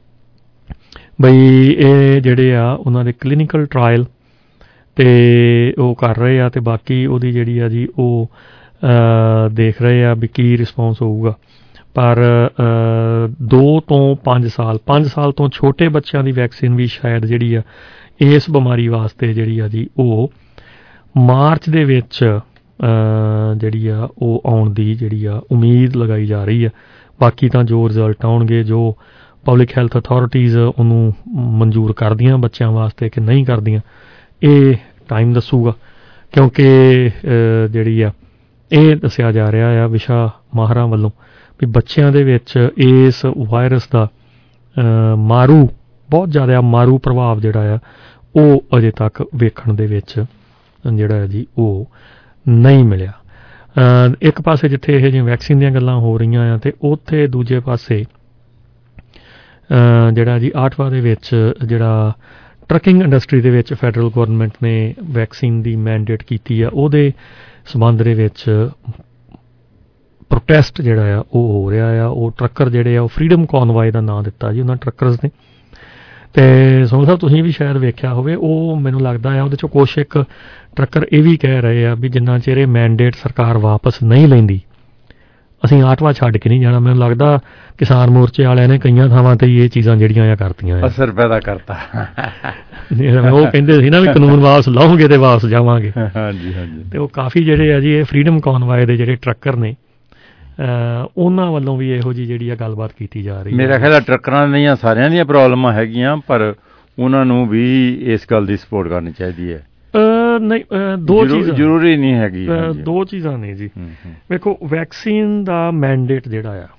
ਬਈ ਇਹ ਜਿਹੜੇ ਆ ਉਹਨਾਂ ਦੇ ਕਲੀਨਿਕਲ ਟਰਾਇਲ ਅਤੇ ਉਹ ਕਰ ਰਹੇ ਆ, ਅਤੇ ਬਾਕੀ ਉਹਦੀ ਜਿਹੜੀ ਆ ਜੀ ਉਹ ਦੇਖ ਰਹੇ ਆ ਵੀ ਕੀ ਰਿਸਪੌਂਸ ਹੋਊਗਾ। ਪਰ ਦੋ ਤੋਂ ਪੰਜ ਸਾਲ ਪੰਜ ਸਾਲ ਤੋਂ ਛੋਟੇ ਬੱਚਿਆਂ ਦੀ ਵੈਕਸੀਨ ਵੀ ਸ਼ਾਇਦ ਜਿਹੜੀ ਆ ਇਸ ਬਿਮਾਰੀ ਵਾਸਤੇ ਜਿਹੜੀ ਆ ਜੀ ਉਹ ਮਾਰਚ ਦੇ ਵਿੱਚ ਜਿਹੜੀ ਆ ਉਹ ਆਉਣ ਦੀ ਜਿਹੜੀ ਆ ਉਮੀਦ ਲਗਾਈ ਜਾ ਰਹੀ ਆ। ਬਾਕੀ ਤਾਂ ਜੋ ਰਿਜ਼ਲਟ ਆਉਣਗੇ, ਜੋ ਪਬਲਿਕ ਹੈਲਥ ਅਥਾਰਟੀਜ਼ ਉਹਨੂੰ ਮਨਜ਼ੂਰ ਕਰਦੀਆਂ ਬੱਚਿਆਂ ਵਾਸਤੇ ਕਿ ਨਹੀਂ ਕਰਦੀਆਂ, ਇਹ ਟਾਈਮ ਦੱਸੂਗਾ। ਕਿਉਂਕਿ ਜਿਹੜੀ ਆ ਇਹ ਦੱਸਿਆ ਜਾ ਰਿਹਾ ਆ ਵਿਸ਼ਾ ਮਾਹਰਾਂ ਵੱਲੋਂ ਵੀ ਬੱਚਿਆਂ ਦੇ ਵਿੱਚ ਇਸ ਵਾਇਰਸ ਦਾ ਮਾਰੂ ਬਹੁਤ ਜ਼ਿਆਦਾ ਮਾਰੂ ਪ੍ਰਭਾਵ ਜਿਹੜਾ ਆ ਉਹ ਅਜੇ ਤੱਕ ਵੇਖਣ ਦੇ ਵਿੱਚ ਜਿਹੜਾ ਜੀ ਉਹ ਨਹੀਂ ਮਿਲਿਆ। ਇੱਕ ਪਾਸੇ ਜਿੱਥੇ ਇਹ ਜਿਹੀਆਂ ਵੈਕਸੀਨ ਦੀਆਂ ਗੱਲਾਂ ਹੋ ਰਹੀਆਂ ਆ ਅਤੇ ਉੱਥੇ ਦੂਜੇ ਪਾਸੇ ਜਿਹੜਾ ਜੀ ਆਟਵਾ ਦੇ ਵਿੱਚ ਜਿਹੜਾ ਟਰੱਕਿੰਗ ਇੰਡਸਟਰੀ ਦੇ ਵਿੱਚ ਫੈਡਰਲ ਗੌਰਮੈਂਟ ਨੇ ਵੈਕਸੀਨ ਦੀ ਮੈਂਡੇਟ ਕੀਤੀ ਆ, ਉਹਦੇ ਸੰਬੰਧ ਦੇ ਵਿੱਚ ਪ੍ਰੋਟੈਸਟ ਜਿਹੜਾ ਆ ਉਹ ਹੋ ਰਿਹਾ ਆ। ਉਹ ਟਰੱਕਰ ਜਿਹੜੇ ਆ ਉਹ ਫਰੀਡਮ ਕੌਨਵਾਏ ਦਾ ਨਾਂ ਦਿੱਤਾ ਜੀ ਉਹਨਾਂ ਟਰੱਕਰਸ ਨੇ। ਅਤੇ ਸੋਨੂੰ ਸਾਹਿਬ ਤੁਸੀਂ ਵੀ ਸ਼ਾਇਦ ਵੇਖਿਆ ਹੋਵੇ, ਉਹ ਮੈਨੂੰ ਲੱਗਦਾ ਆ ਉਹਦੇ 'ਚੋਂ ਕੁਛ ਇੱਕ ਟਰੱਕਰ ਇਹ ਵੀ ਕਹਿ ਰਹੇ ਆ ਵੀ ਜਿੰਨਾ ਚਿਰ ਇਹ ਮੈਂਡੇਟ ਸਰਕਾਰ ਵਾਪਸ ਨਹੀਂ ਲੈਂਦੀ ਅਸੀਂ ਆਟਵਾ ਛੱਡ ਕੇ ਨਹੀਂ ਜਾਣਾ। ਮੈਨੂੰ ਲੱਗਦਾ ਕਿਸਾਨ ਮੋਰਚੇ ਵਾਲਿਆਂ ਨੇ ਕਈਆਂ ਥਾਵਾਂ 'ਤੇ ਇਹ ਚੀਜ਼ਾਂ ਜਿਹੜੀਆਂ ਆ ਕਰਤੀਆਂ, ਅਸਰ ਪੈਦਾ ਕਰਤਾ। ਉਹ ਕਹਿੰਦੇ ਸੀ ਨਾ ਵੀ ਕਾਨੂੰਨ ਵਾਪਸ ਲਾਉਂਗੇ ਤੇ ਵਾਪਸ ਜਾਵਾਂਗੇ। ਹਾਂਜੀ ਹਾਂਜੀ। ਅਤੇ ਉਹ ਕਾਫੀ ਜਿਹੜੇ ਆ ਜੀ ਇਹ ਫਰੀਡਮ ਕੌਨਵਾਏ ਦੇ ਜਿਹੜੇ ਟਰੱਕਰ ਨੇ ਉਹਨਾਂ ਵੱਲੋਂ ਵੀ ਇਹੋ ਜਿਹੀ ਜਿਹੜੀ ਆ ਗੱਲਬਾਤ ਕੀਤੀ ਜਾ ਰਹੀ ਹੈ। ਮੇਰਾ ਖਿਆਲ ਟਰੱਕਰਾਂ ਦੀਆਂ ਸਾਰਿਆਂ ਦੀਆਂ ਪ੍ਰੋਬਲਮਾਂ ਹੈਗੀਆਂ, ਪਰ ਉਹਨਾਂ ਨੂੰ ਵੀ ਇਸ ਗੱਲ ਦੀ ਸਪੋਰਟ ਕਰਨੀ ਚਾਹੀਦੀ ਹੈ। ਨਹੀਂ, ਦੋ ਚੀਜ਼ਾਂ ਜ਼ਰੂਰੀ ਨਹੀਂ ਹੈਗੀ, ਦੋ ਚੀਜ਼ਾਂ ਨੇ ਜੀ। ਵੇਖੋ, ਵੈਕਸੀਨ ਦਾ ਮੈਂਡੇਟ ਜਿਹੜਾ ਆ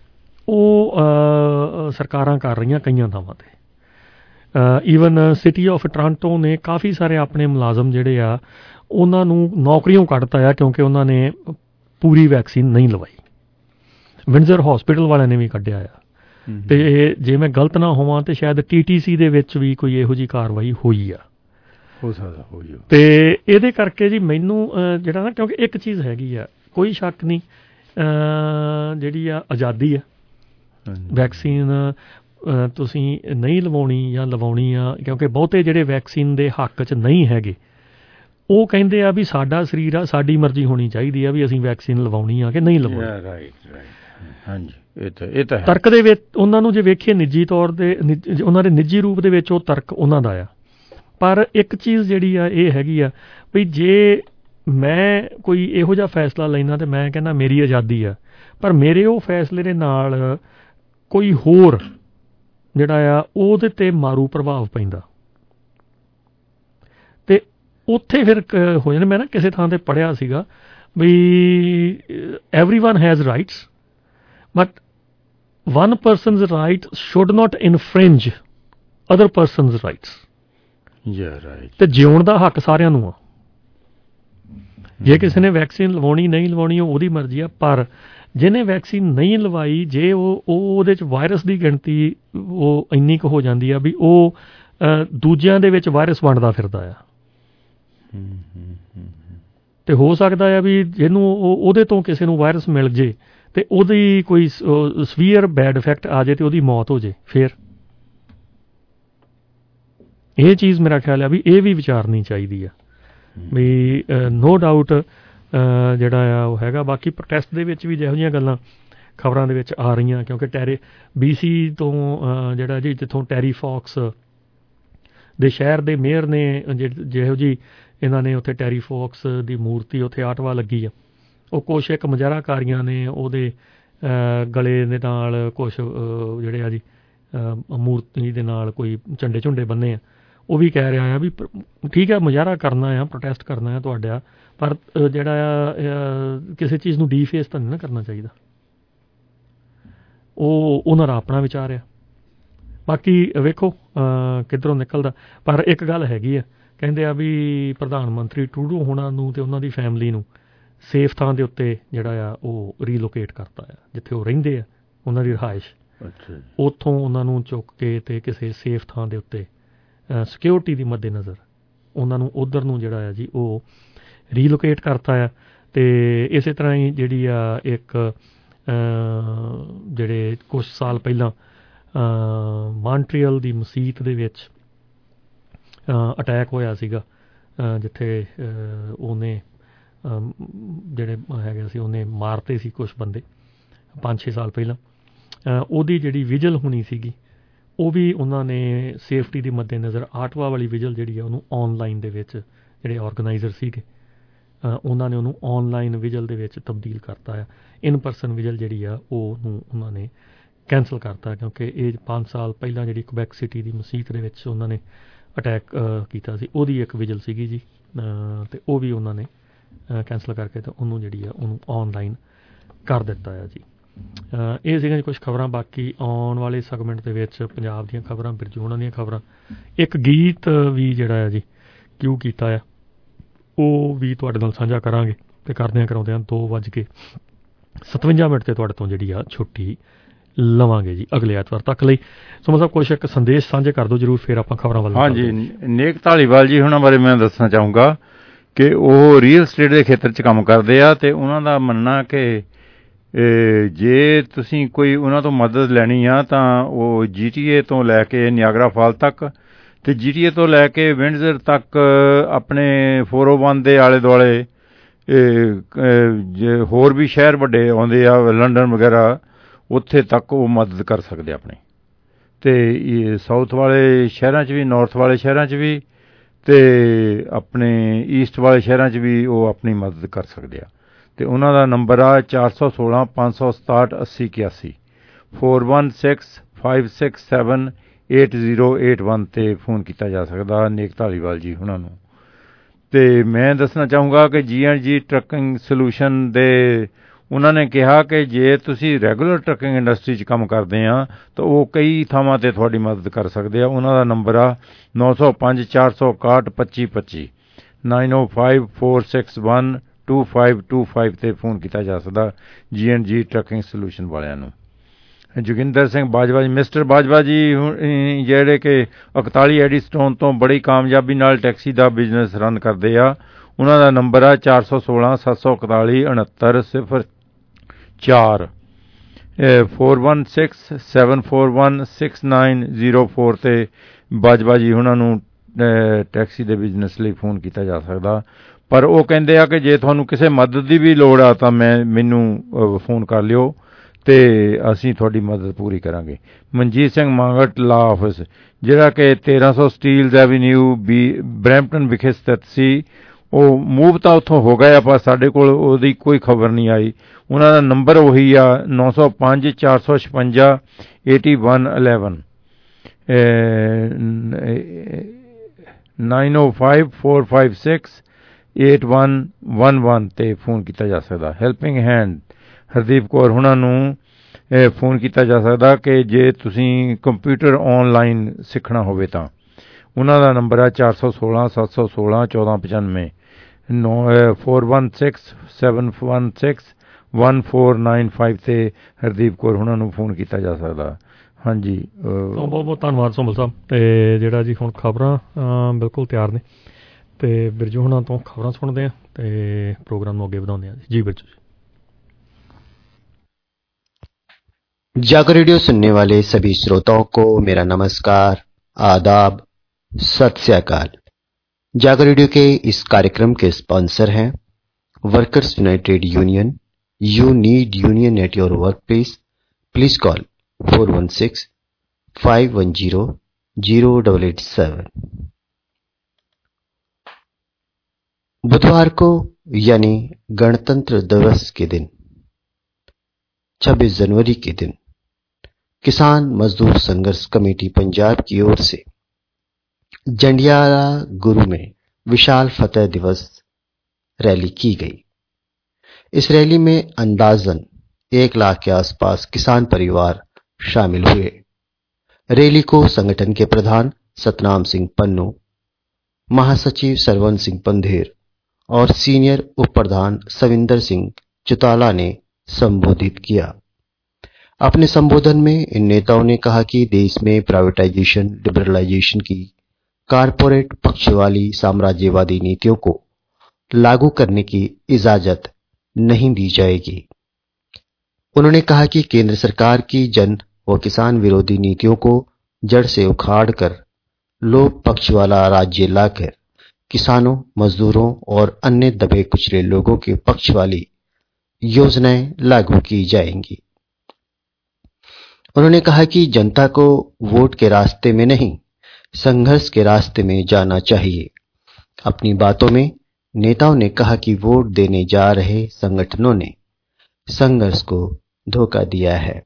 ਉਹ ਸਰਕਾਰਾਂ ਕਰ ਰਹੀਆਂ ਕਈਆਂ ਥਾਵਾਂ 'ਤੇ। ਈਵਨ ਸਿਟੀ ਆਫ ਟੋਰਾਂਟੋ ਨੇ ਕਾਫੀ ਸਾਰੇ ਆਪਣੇ ਮੁਲਾਜ਼ਮ ਜਿਹੜੇ ਆ ਉਹਨਾਂ ਨੂੰ ਨੌਕਰੀਆਂ ਕੱਢਤਾ ਆ ਕਿਉਂਕਿ ਉਹਨਾਂ ਨੇ ਪੂਰੀ ਵੈਕਸੀਨ ਨਹੀਂ ਲਵਾਈ। ਵਿੰਡਜ਼ਰ ਹੌਸਪੀਟਲ ਵਾਲਿਆਂ ਨੇ ਵੀ ਕੱਢਿਆ ਆ, ਅਤੇ ਜੇ ਮੈਂ ਗਲਤ ਨਾ ਹੋਵਾਂ ਤਾਂ ਸ਼ਾਇਦ ਟੀ ਟੀ ਸੀ ਦੇ ਵਿੱਚ ਵੀ ਕੋਈ ਇਹੋ ਜਿਹੀ ਕਾਰਵਾਈ ਹੋਈ ਆ, ਹੋ ਸਕਦਾ ਹੋਈ। ਅਤੇ ਇਹਦੇ ਕਰਕੇ ਜੀ ਮੈਨੂੰ ਜਿਹੜਾ ਨਾ, ਕਿਉਂਕਿ ਇੱਕ ਚੀਜ਼ ਹੈਗੀ ਆ, ਕੋਈ ਸ਼ੱਕ ਨਹੀਂ, ਜਿਹੜੀ ਆ ਆਜ਼ਾਦੀ ਆ। ਵੈਕਸੀਨ ਤੁਸੀਂ ਨਹੀਂ ਲਵਾਉਣੀ ਜਾਂ ਲਵਾਉਣੀ ਆ, ਕਿਉਂਕਿ ਬਹੁਤੇ ਜਿਹੜੇ ਵੈਕਸੀਨ ਦੇ ਹੱਕ 'ਚ ਨਹੀਂ ਹੈਗੇ ਉਹ ਕਹਿੰਦੇ ਆ ਵੀ ਸਾਡਾ ਸਰੀਰ ਆ, ਸਾਡੀ ਮਰਜ਼ੀ ਹੋਣੀ ਚਾਹੀਦੀ ਆ ਵੀ ਅਸੀਂ ਵੈਕਸੀਨ ਲਵਾਉਣੀ ਆ ਕਿ ਨਹੀਂ ਲਵਾਉਣੀ। ਰਾਈਟ ਰਾਈਟ ਹਾਂਜੀ। ਇਹ ਤਾਂ ਇਹ ਤਾਂ ਤਰਕ ਦੇ ਵਿੱਚ ਉਹਨਾਂ ਨੂੰ ਜੇ ਵੇਖੀਏ ਨਿੱਜੀ ਤੌਰ 'ਤੇ ਉਹਨਾਂ ਦੇ ਨਿੱਜੀ ਰੂਪ ਦੇ ਵਿੱਚ ਉਹ ਤਰਕ ਉਹਨਾਂ ਦਾ ਆ। ਪਰ ਇੱਕ ਚੀਜ਼ ਜਿਹੜੀ ਆ ਇਹ ਹੈਗੀ ਆ ਵੀ ਜੇ ਮੈਂ ਕੋਈ ਇਹੋ ਜਿਹਾ ਫੈਸਲਾ ਲੈਣਾ ਤਾਂ ਮੈਂ ਕਹਿੰਦਾ ਮੇਰੀ ਆਜ਼ਾਦੀ ਆ, ਪਰ ਮੇਰੇ ਉਹ ਫੈਸਲੇ ਦੇ ਨਾਲ ਕੋਈ ਹੋਰ ਜਿਹੜਾ ਆ ਉਹਦੇ ਤੇ ਮਾਰੂ ਪ੍ਰਭਾਵ ਪੈਂਦਾ ਤੇ ਉੱਥੇ ਫਿਰ ਹੋ ਜਾਂਦਾ। ਮੈਂ ਨਾ ਕਿਸੇ ਥਾਂ ਤੇ ਪੜ੍ਹਿਆ ਸੀਗਾ ਵੀ everyone has rights but one person's right should not infringe other person's rights. Yeah, right. ਤੇ ਜਿਉਣ ਦਾ ਹੱਕ ਸਾਰਿਆਂ ਨੂੰ ਆ। ਜੇ ਕਿਸੇ ਨੇ ਵੈਕਸੀਨ ਲਵਾਉਣੀ ਨਹੀਂ ਲਵਾਉਣੀ ਉਹ ਉਹਦੀ ਮਰਜ਼ੀ ਆ, ਪਰ ਜਿਹਨੇ ਵੈਕਸੀਨ ਨਹੀਂ ਲਵਾਈ ਜੇ ਉਹ ਉਹਦੇ 'ਚ ਵਾਇਰਸ ਦੀ ਗਿਣਤੀ ਉਹ ਇੰਨੀ ਕੁ ਹੋ ਜਾਂਦੀ ਆ ਵੀ ਉਹ ਦੂਜਿਆਂ ਦੇ ਵਿੱਚ ਵਾਇਰਸ ਵੰਡਦਾ ਫਿਰਦਾ ਆ। ਤੇ ਹੋ ਸਕਦਾ ਆ ਵੀ ਜਿਹਨੂੰ ਉਹਦੇ ਤੋਂ ਕਿਸੇ ਨੂੰ ਵਾਇਰਸ ਮਿਲ ਜੇ ਤੇ ਉਹਦੀ ਕੋਈ ਸਵੀਅਰ ਬੈਡ ਇਫੈਕਟ ਆ ਜੇ ਤੇ ਉਹਦੀ ਮੌਤ ਹੋ ਜੇ। ਫਿਰ ਇਹ ਚੀਜ਼ ਮੇਰਾ ਖਿਆਲ ਆ ਵੀ ਇਹ ਵੀ ਵਿਚਾਰਨੀ ਚਾਹੀਦੀ ਆ ਵੀ ਨੋ ਡਾਊਟ ਜਿਹੜਾ ਆ ਉਹ ਹੈਗਾ। ਬਾਕੀ ਪ੍ਰੋਟੈਸਟ ਦੇ ਵਿੱਚ ਵੀ ਜਿਹੋ ਜਿਹੀਆਂ ਗੱਲਾਂ ਖਬਰਾਂ ਦੇ ਵਿੱਚ ਆ ਰਹੀਆਂ, ਕਿਉਂਕਿ ਟੈਰੇ ਬੀ ਸੀ ਤੋਂ ਜਿਹੜਾ ਜੀ ਜਿੱਥੋਂ ਟੈਰੀ ਫੌਕਸ ਦੇ ਸ਼ਹਿਰ ਦੇ ਮੇਅਰ ਨੇ ਜਿਹੋ ਜਿਹੀ ਇਹਨਾਂ ਨੇ ਉੱਥੇ ਟੈਰੀ ਫੌਕਸ ਦੀ ਮੂਰਤੀ ਉੱਥੇ ਆਟਵਾ ਲੱਗੀ ਆ, ਉਹ ਕੁਛ ਇੱਕ ਮੁਜ਼ਾਹਰਾਕਾਰੀਆਂ ਨੇ ਉਹਦੇ ਗਲੇ ਦੇ ਨਾਲ ਕੁਛ ਜਿਹੜੇ ਆ ਜੀ ਮੂਰਤੀ ਦੇ ਨਾਲ ਕੋਈ ਝੰਡੇ ਝੁੰਡੇ ਬੰਨੇ ਆ। ਉਹ ਵੀ ਕਹਿ ਰਿਹਾ ਆ ਵੀ ਠੀਕ ਹੈ ਮੁਜ਼ਾਹਰਾ ਕਰਨਾ ਆ, ਪ੍ਰੋਟੈਸਟ ਕਰਨਾ ਆ ਤੁਹਾਡਾ, ਪਰ ਜਿਹੜਾ ਆ ਕਿਸੇ ਚੀਜ਼ ਨੂੰ ਡੀਫੇਸ ਤਾਂ ਨਹੀਂ ਨਾ ਕਰਨਾ ਚਾਹੀਦਾ। ਉਹ ਉਹਨਾਂ ਦਾ ਆਪਣਾ ਵਿਚਾਰ ਆ, ਬਾਕੀ ਵੇਖੋ ਕਿੱਧਰੋਂ ਨਿਕਲਦਾ। ਪਰ ਇੱਕ ਗੱਲ ਹੈਗੀ ਆ, ਕਹਿੰਦੇ ਆ ਵੀ ਪ੍ਰਧਾਨ ਮੰਤਰੀ ਟਰੂਡੋ ਹੋਣਾ ਨੂੰ ਤੇ ਉਹਨਾਂ ਦੀ ਫੈਮਿਲੀ ਨੂੰ ਸੇਫ ਥਾਂ ਦੇ ਉੱਤੇ ਜਿਹੜਾ ਆ ਉਹ ਰੀਲੋਕੇਟ ਕਰਤਾ ਆ, ਜਿੱਥੇ ਉਹ ਰਹਿੰਦੇ ਆ ਉਹਨਾਂ ਦੀ ਰਿਹਾਇਸ਼, ਉੱਥੋਂ ਉਹਨਾਂ ਨੂੰ ਚੁੱਕ ਕੇ ਤੇ ਕਿਸੇ ਸੇਫ ਥਾਂ ਦੇ ਉੱਤੇ ਸਿਕਿਉਰਿਟੀ ਦੀ ਮੱਦੇ ਨਜ਼ਰ ਉਹਨਾਂ ਨੂੰ ਉੱਧਰ ਨੂੰ ਜਿਹੜਾ ਆ ਜੀ ਉਹ ਰੀਲੋਕੇਟ ਕਰਤਾ ਆ। ਅਤੇ ਇਸੇ ਤਰ੍ਹਾਂ ਹੀ ਜਿਹੜੀ ਆ ਇੱਕ ਜਿਹੜੇ ਕੁਛ ਸਾਲ ਪਹਿਲਾਂ ਮਾਂਟਰੀਅਲ ਦੀ ਮਸੀਤ ਦੇ ਵਿੱਚ ਅਟੈਕ ਹੋਇਆ ਸੀਗਾ, ਜਿੱਥੇ ਉਹਨੇ ਜਿਹੜੇ ਹੈਗੇ ਸੀ ਉਹਨੇ ਮਾਰਤੇ ਸੀ ਕੁਛ ਬੰਦੇ ਪੰਜ ਛੇ ਸਾਲ ਪਹਿਲਾਂ। ਉਹਦੀ ਜਿਹੜੀ ਵਿਜਲ ਹੋਣੀ ਸੀਗੀ ਉਹ ਵੀ ਉਹਨਾਂ ਨੇ ਸੇਫਟੀ ਦੀ ਮੱਦੇ ਨਜ਼ਰ ਆਟਵਾ ਵਾਲੀ ਵਿਜਲ ਜਿਹੜੀ ਆ ਉਹਨੂੰ ਔਨਲਾਈਨ ਦੇ ਵਿੱਚ ਜਿਹੜੇ ਔਰਗਨਾਈਜ਼ਰ ਸੀਗੇ ਉਹਨਾਂ ਨੇ ਉਹਨੂੰ ਔਨਲਾਈਨ ਵਿਜਲ ਦੇ ਵਿੱਚ ਤਬਦੀਲ ਕਰਤਾ ਆ। ਇਨ ਪਰਸਨ ਵਿਜਲ ਜਿਹੜੀ ਆ ਉਹਨੂੰ ਉਹਨਾਂ ਨੇ ਕੈਂਸਲ ਕਰਤਾ, ਕਿਉਂਕਿ ਇਹ ਪੰਜ ਸਾਲ ਪਹਿਲਾਂ ਜਿਹੜੀ ਕੁਬੈਕ ਸਿਟੀ ਦੀ ਮਸੀਤ ਦੇ ਵਿੱਚ ਉਹਨਾਂ ਨੇ ਅਟੈਕ ਕੀਤਾ ਸੀ ਉਹਦੀ ਇੱਕ ਵਿਜਲ ਸੀਗੀ ਜੀ, ਅਤੇ ਉਹ ਵੀ ਉਹਨਾਂ ਨੇ ਕੈਂਸਲ ਕਰਕੇ ਤੇ ਉਹਨੂੰ ਜਿਹੜੀ ਆ ਉਹਨੂੰ ਔਨਲਾਈਨ ਕਰ ਦਿੱਤਾ ਆ ਜੀ। ਇਹ ਸੀਗੀਆਂ ਜੀ ਕੁਛ ਖਬਰਾਂ। ਬਾਕੀ ਆਉਣ ਵਾਲੇ ਸੈਗਮੈਂਟ ਦੇ ਵਿੱਚ ਪੰਜਾਬ ਦੀਆਂ ਖਬਰਾਂ, ਬਿਰਜੂ ਉਹਨਾਂ ਦੀਆਂ ਖਬਰਾਂ, ਇੱਕ ਗੀਤ ਵੀ ਜਿਹੜਾ ਆ ਜੀ ਕਿਊ ਕੀਤਾ ਆ ਉਹ ਵੀ ਤੁਹਾਡੇ ਨਾਲ ਸਾਂਝਾ ਕਰਾਂਗੇ ਅਤੇ ਕਰਦਿਆਂ ਕਰਾਉਂਦਿਆਂ ਦੋ ਵੱਜ ਕੇ ਸਤਵੰਜਾ ਮਿੰਟ 'ਤੇ ਤੁਹਾਡੇ ਤੋਂ ਜਿਹੜੀ ਆ ਛੁੱਟੀ ਲਵਾਂਗੇ ਜੀ ਅਗਲੇ ਐਤਵਾਰ ਤੱਕ ਲਈ। ਸੋ ਮਤਲਬ ਕੁਛ ਇੱਕ ਸੰਦੇਸ਼ ਸਾਂਝੇ ਕਰ ਦਿਓ ਜ਼ਰੂਰ, ਫਿਰ ਆਪਾਂ ਖਬਰਾਂ ਵੱਲ। ਹਾਂਜੀ, ਨੇਕ ਧਾਲੀਵਾਲ ਜੀ ਉਹਨਾਂ ਬਾਰੇ ਮੈਂ ਦੱਸਣਾ ਚਾਹੂੰਗਾ ਕਿ ਉਹ ਰੀਅਲ ਸਟੇਟ ਦੇ ਖੇਤਰ 'ਚ ਕੰਮ ਕਰਦੇ ਆ ਅਤੇ ਉਹਨਾਂ ਦਾ ਮੰਨਣਾ ਕਿ ਜੇ ਤੁਸੀਂ ਕੋਈ ਉਹਨਾਂ ਤੋਂ ਮਦਦ ਲੈਣੀ ਆ ਤਾਂ ਉਹ ਜੀ ਟੀ ਏ ਤੋਂ ਲੈ ਕੇ ਨਿਆਗਰਾ ਫਾਲ ਤੱਕ ਅਤੇ ਜੀ ਟੀ ਏ ਤੋਂ ਲੈ ਕੇ ਵਿੰਡਜ਼ਰ ਤੱਕ ਆਪਣੇ ਫੋਰ ਓ ਵਨ ਦੇ ਆਲੇ ਦੁਆਲੇ ਜੇ ਹੋਰ ਵੀ ਸ਼ਹਿਰ ਵੱਡੇ ਆਉਂਦੇ ਆ ਲੰਡਨ ਵਗੈਰਾ, ਉੱਥੇ ਤੱਕ ਉਹ ਮਦਦ ਕਰ ਸਕਦੇ ਆਪਣੇ। ਅਤੇ ਸਾਊਥ ਵਾਲੇ ਸ਼ਹਿਰਾਂ 'ਚ ਵੀ, ਨੌਰਥ ਵਾਲੇ ਸ਼ਹਿਰਾਂ 'ਚ ਵੀ, ਅਤੇ ਆਪਣੇ ਈਸਟ ਵਾਲੇ ਸ਼ਹਿਰਾਂ 'ਚ ਵੀ ਉਹ ਆਪਣੀ ਮਦਦ ਕਰ ਸਕਦੇ ਆ। ਅਤੇ ਉਹਨਾਂ ਦਾ ਨੰਬਰ ਆ ਚਾਰ ਸੌ ਸੋਲਾਂ ਪੰਜ ਸੌ ਸਤਾਹਠ ਅੱਸੀ ਇਕਿਆਸੀ four one six five six seven eight zero eight one 'ਤੇ ਫੋਨ ਕੀਤਾ ਜਾ ਸਕਦਾ ਨੇਕ ਧਾਲੀਵਾਲ ਜੀ ਉਹਨਾਂ ਨੂੰ। ਅਤੇ ਮੈਂ ਦੱਸਣਾ ਚਾਹੂੰਗਾ ਕਿ ਜੀ ਐਂਡ ਜੀ ਟਰੱਕਿੰਗ ਸੋਲਿਊਸ਼ਨ ਦੇ ਉਹਨਾਂ ਨੇ ਕਿਹਾ ਕਿ ਜੇ ਤੁਸੀਂ ਰੈਗੂਲਰ ਟਰੱਕਿੰਗ ਇੰਡਸਟਰੀ 'ਚ ਕੰਮ ਕਰਦੇ ਆ ਤਾਂ ਉਹ ਕਈ ਥਾਵਾਂ 'ਤੇ ਤੁਹਾਡੀ ਮਦਦ ਕਰ ਸਕਦੇ ਆ। ਉਹਨਾਂ ਦਾ ਨੰਬਰ ਆ ਨੌ ਸੌ ਪੰਜ ਚਾਰ ਸੌ ਇਕਾਹਠ ਪੱਚੀ ਪੱਚੀ nine O five four six one two five two five 'ਤੇ ਫੋਨ ਕੀਤਾ ਜਾ ਸਕਦਾ ਜੀ ਐਂਡ ਜੀ ਟਰੱਕਿੰਗ ਸੋਲਿਊਸ਼ਨ ਵਾਲਿਆਂ ਨੂੰ। ਜੋਗਿੰਦਰ ਸਿੰਘ ਬਾਜਵਾ ਜੀ, ਮਿਸਟਰ ਬਾਜਵਾ ਜੀ ਜਿਹੜੇ ਕਿ ਇਕਤਾਲੀ ਐਡੀਸਟੋਨ ਤੋਂ ਬੜੀ ਕਾਮਯਾਬੀ ਨਾਲ ਟੈਕਸੀ ਦਾ ਬਿਜ਼ਨਸ ਰਨ ਕਰਦੇ ਆ, ਉਹਨਾਂ ਦਾ ਨੰਬਰ ਆ ਚਾਰ ਸੌ ਸੋਲਾਂ ਸੱਤ ਸੌ ਇਕਤਾਲੀ ਉਣੱਤਰ ਸਿਫਰ ਚਾਰ four one six seven four one six nine zero four 'ਤੇ ਬਾਜਵਾ ਜੀ ਉਹਨਾਂ ਨੂੰ ਟੈਕਸੀ ਦੇ ਬਿਜ਼ਨਸ ਲਈ ਫੋਨ ਕੀਤਾ ਜਾ ਸਕਦਾ। ਪਰ ਉਹ ਕਹਿੰਦੇ ਆ ਕਿ ਜੇ ਤੁਹਾਨੂੰ ਕਿਸੇ ਮਦਦ ਦੀ ਵੀ ਲੋੜ ਆ ਤਾਂ ਮੈਂ ਮੈਨੂੰ ਫੋਨ ਕਰ ਲਿਓ ਤੇ ਅਸੀਂ ਤੁਹਾਡੀ ਮਦਦ ਪੂਰੀ ਕਰਾਂਗੇ। ਮਨਜੀਤ ਸਿੰਘ ਮਾਂਗਟ ਲਾ ਆਫਿਸ, ਜਿਹੜਾ ਕਿ ਤੇਰਾਂ ਸੌ ਸਟੀਲਜ਼ ਐਵੀਨਿਊ ਬੀ ਬਰੈਂਪਟਨ ਵਿਖੇ ਸਥਿਤ ਸੀ, ਉਹ ਮੂਵ ਤਾਂ ਉੱਥੋਂ ਹੋ ਗਏ, ਪਰ ਸਾਡੇ ਕੋਲ ਉਹਦੀ ਕੋਈ ਖਬਰ ਨਹੀਂ ਆਈ। ਉਹਨਾਂ ਦਾ ਨੰਬਰ ਉਹੀ ਆ ਨੌ ਸੌ ਪੰਜ ਚਾਰ ਸੌ ਛਪੰਜਾ eighty one eleven nine O five four five six eight one one one 'ਤੇ ਫੋਨ ਕੀਤਾ ਜਾ ਸਕਦਾ। ਹੈਲਪਿੰਗ ਹੈਂਡ ਹਰਦੀਪ ਕੌਰ ਹੁਣਾਂ ਨੂੰ ਫੋਨ ਕੀਤਾ ਜਾ ਸਕਦਾ ਕਿ ਜੇ ਤੁਸੀਂ ਕੰਪਿਊਟਰ ਔਨਲਾਈਨ ਸਿੱਖਣਾ ਹੋਵੇ ਤਾਂ। ਉਹਨਾਂ ਦਾ ਨੰਬਰ ਹੈ ਚਾਰ ਸੌ ਸੋਲਾਂ ਸੱਤ ਸੌ ਸੋਲਾਂ ਚੌਦਾਂ ਪਚਾਨਵੇਂ ਨੌ four one six seven one six one four nine five 'ਤੇ ਹਰਦੀਪ ਕੌਰ ਹੁਣਾਂ ਨੂੰ ਫੋਨ ਕੀਤਾ ਜਾ ਸਕਦਾ। ਹਾਂਜੀ, ਬਹੁਤ ਬਹੁਤ ਧੰਨਵਾਦ ਸੋਮਲ ਸਾਹਿਬ। ਅਤੇ ਜਿਹੜਾ ਜੀ ਹੁਣ ਖਬਰਾਂ ਬਿਲਕੁਲ ਤਿਆਰ ਨੇ, ਅਤੇ ਬਿਰਜੂ ਹੁਣਾਂ ਤੋਂ ਖਬਰਾਂ ਸੁਣਦੇ ਹਾਂ ਅਤੇ ਪ੍ਰੋਗਰਾਮ ਨੂੰ ਅੱਗੇ ਵਧਾਉਂਦੇ ਹਾਂ। ਜੀ ਬਿਰਜੂ जी। जागो रेडियो सुनने वाले सभी श्रोताओं को मेरा नमस्कार, आदाब, सत श्री अकाल। जागो रेडियो के इस कार्यक्रम के स्पॉन्सर हैं workers united union. You need union at your work place, please call four one six five one zero zero double eight seven. बुधवार को यानी गणतंत्र दिवस के दिन छब्बीस जनवरी के दिन किसान मजदूर संघर्ष कमेटी पंजाब की ओर से जंडियाला गुरु में विशाल फतेह दिवस रैली की गई। इस रैली में अंदाजन एक लाख के आसपास किसान परिवार शामिल हुए। रैली को संगठन के प्रधान सतनाम सिंह पन्नू, महासचिव सरवन सिंह पंधेर और सीनियर उप प्रधान सविंदर सिंह चौटाला ने संबोधित किया। अपने संबोधन में इन नेताओं ने कहा कि देश में प्राइवेटाइजेशन, लिबरलाइजेशन की कारपोरेट पक्ष वाली साम्राज्यवादी नीतियों को लागू करने की इजाजत नहीं दी जाएगी। उन्होंने कहा कि केंद्र सरकार की जन व किसान विरोधी नीतियों को जड़ से उखाड़ कर लोक पक्ष वाला राज्य लाकर किसानों, मजदूरों और अन्य दबे कुचले लोगों के पक्ष वाली योजनाएं लागू की जाएंगी। उन्होंने कहा कि जनता को वोट के रास्ते में नहीं, संघर्ष के रास्ते में जाना चाहिए। अपनी बातों में नेताओं ने कहा कि वोट देने जा रहे संगठनों ने संघर्ष को धोखा दिया है।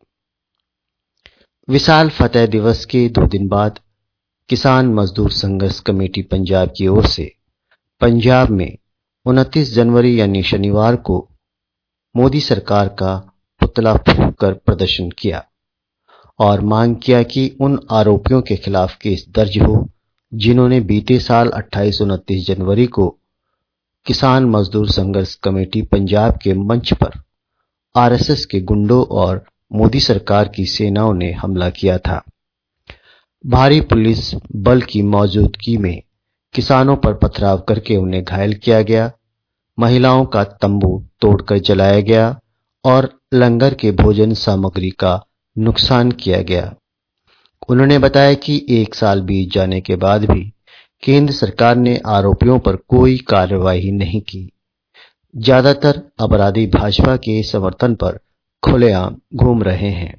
विशाल फतेह दिवस के दो दिन बाद किसान मजदूर संघर्ष कमेटी पंजाब की ओर से पंजाब में उनतीस जनवरी यानी शनिवार को मोदी सरकार का पुतला फूंक कर प्रदर्शन किया और मांग किया कि उन आरोपियों के खिलाफ केस दर्ज हो जिन्होंने बीते साल अट्ठाईस उनतीस जनवरी को किसान मजदूर संघर्ष कमेटी पंजाब के मंच पर आरएसएस के गुंडों और मोदी सरकार की सेनाओं ने हमला किया था। भारी पुलिस बल की मौजूदगी में किसानों पर पथराव करके उन्हें घायल किया गया, महिलाओं का तंबू तोड़कर जलाया गया और लंगर के भोजन सामग्री का नुकसान किया गया। उन्होंने बताया कि एक साल बीत जाने के बाद भी केंद्र सरकार ने आरोपियों पर कोई कार्रवाई नहीं की। ज्यादातर अपराधी भाजपा के समर्थन पर खुलेआम घूम रहे हैं।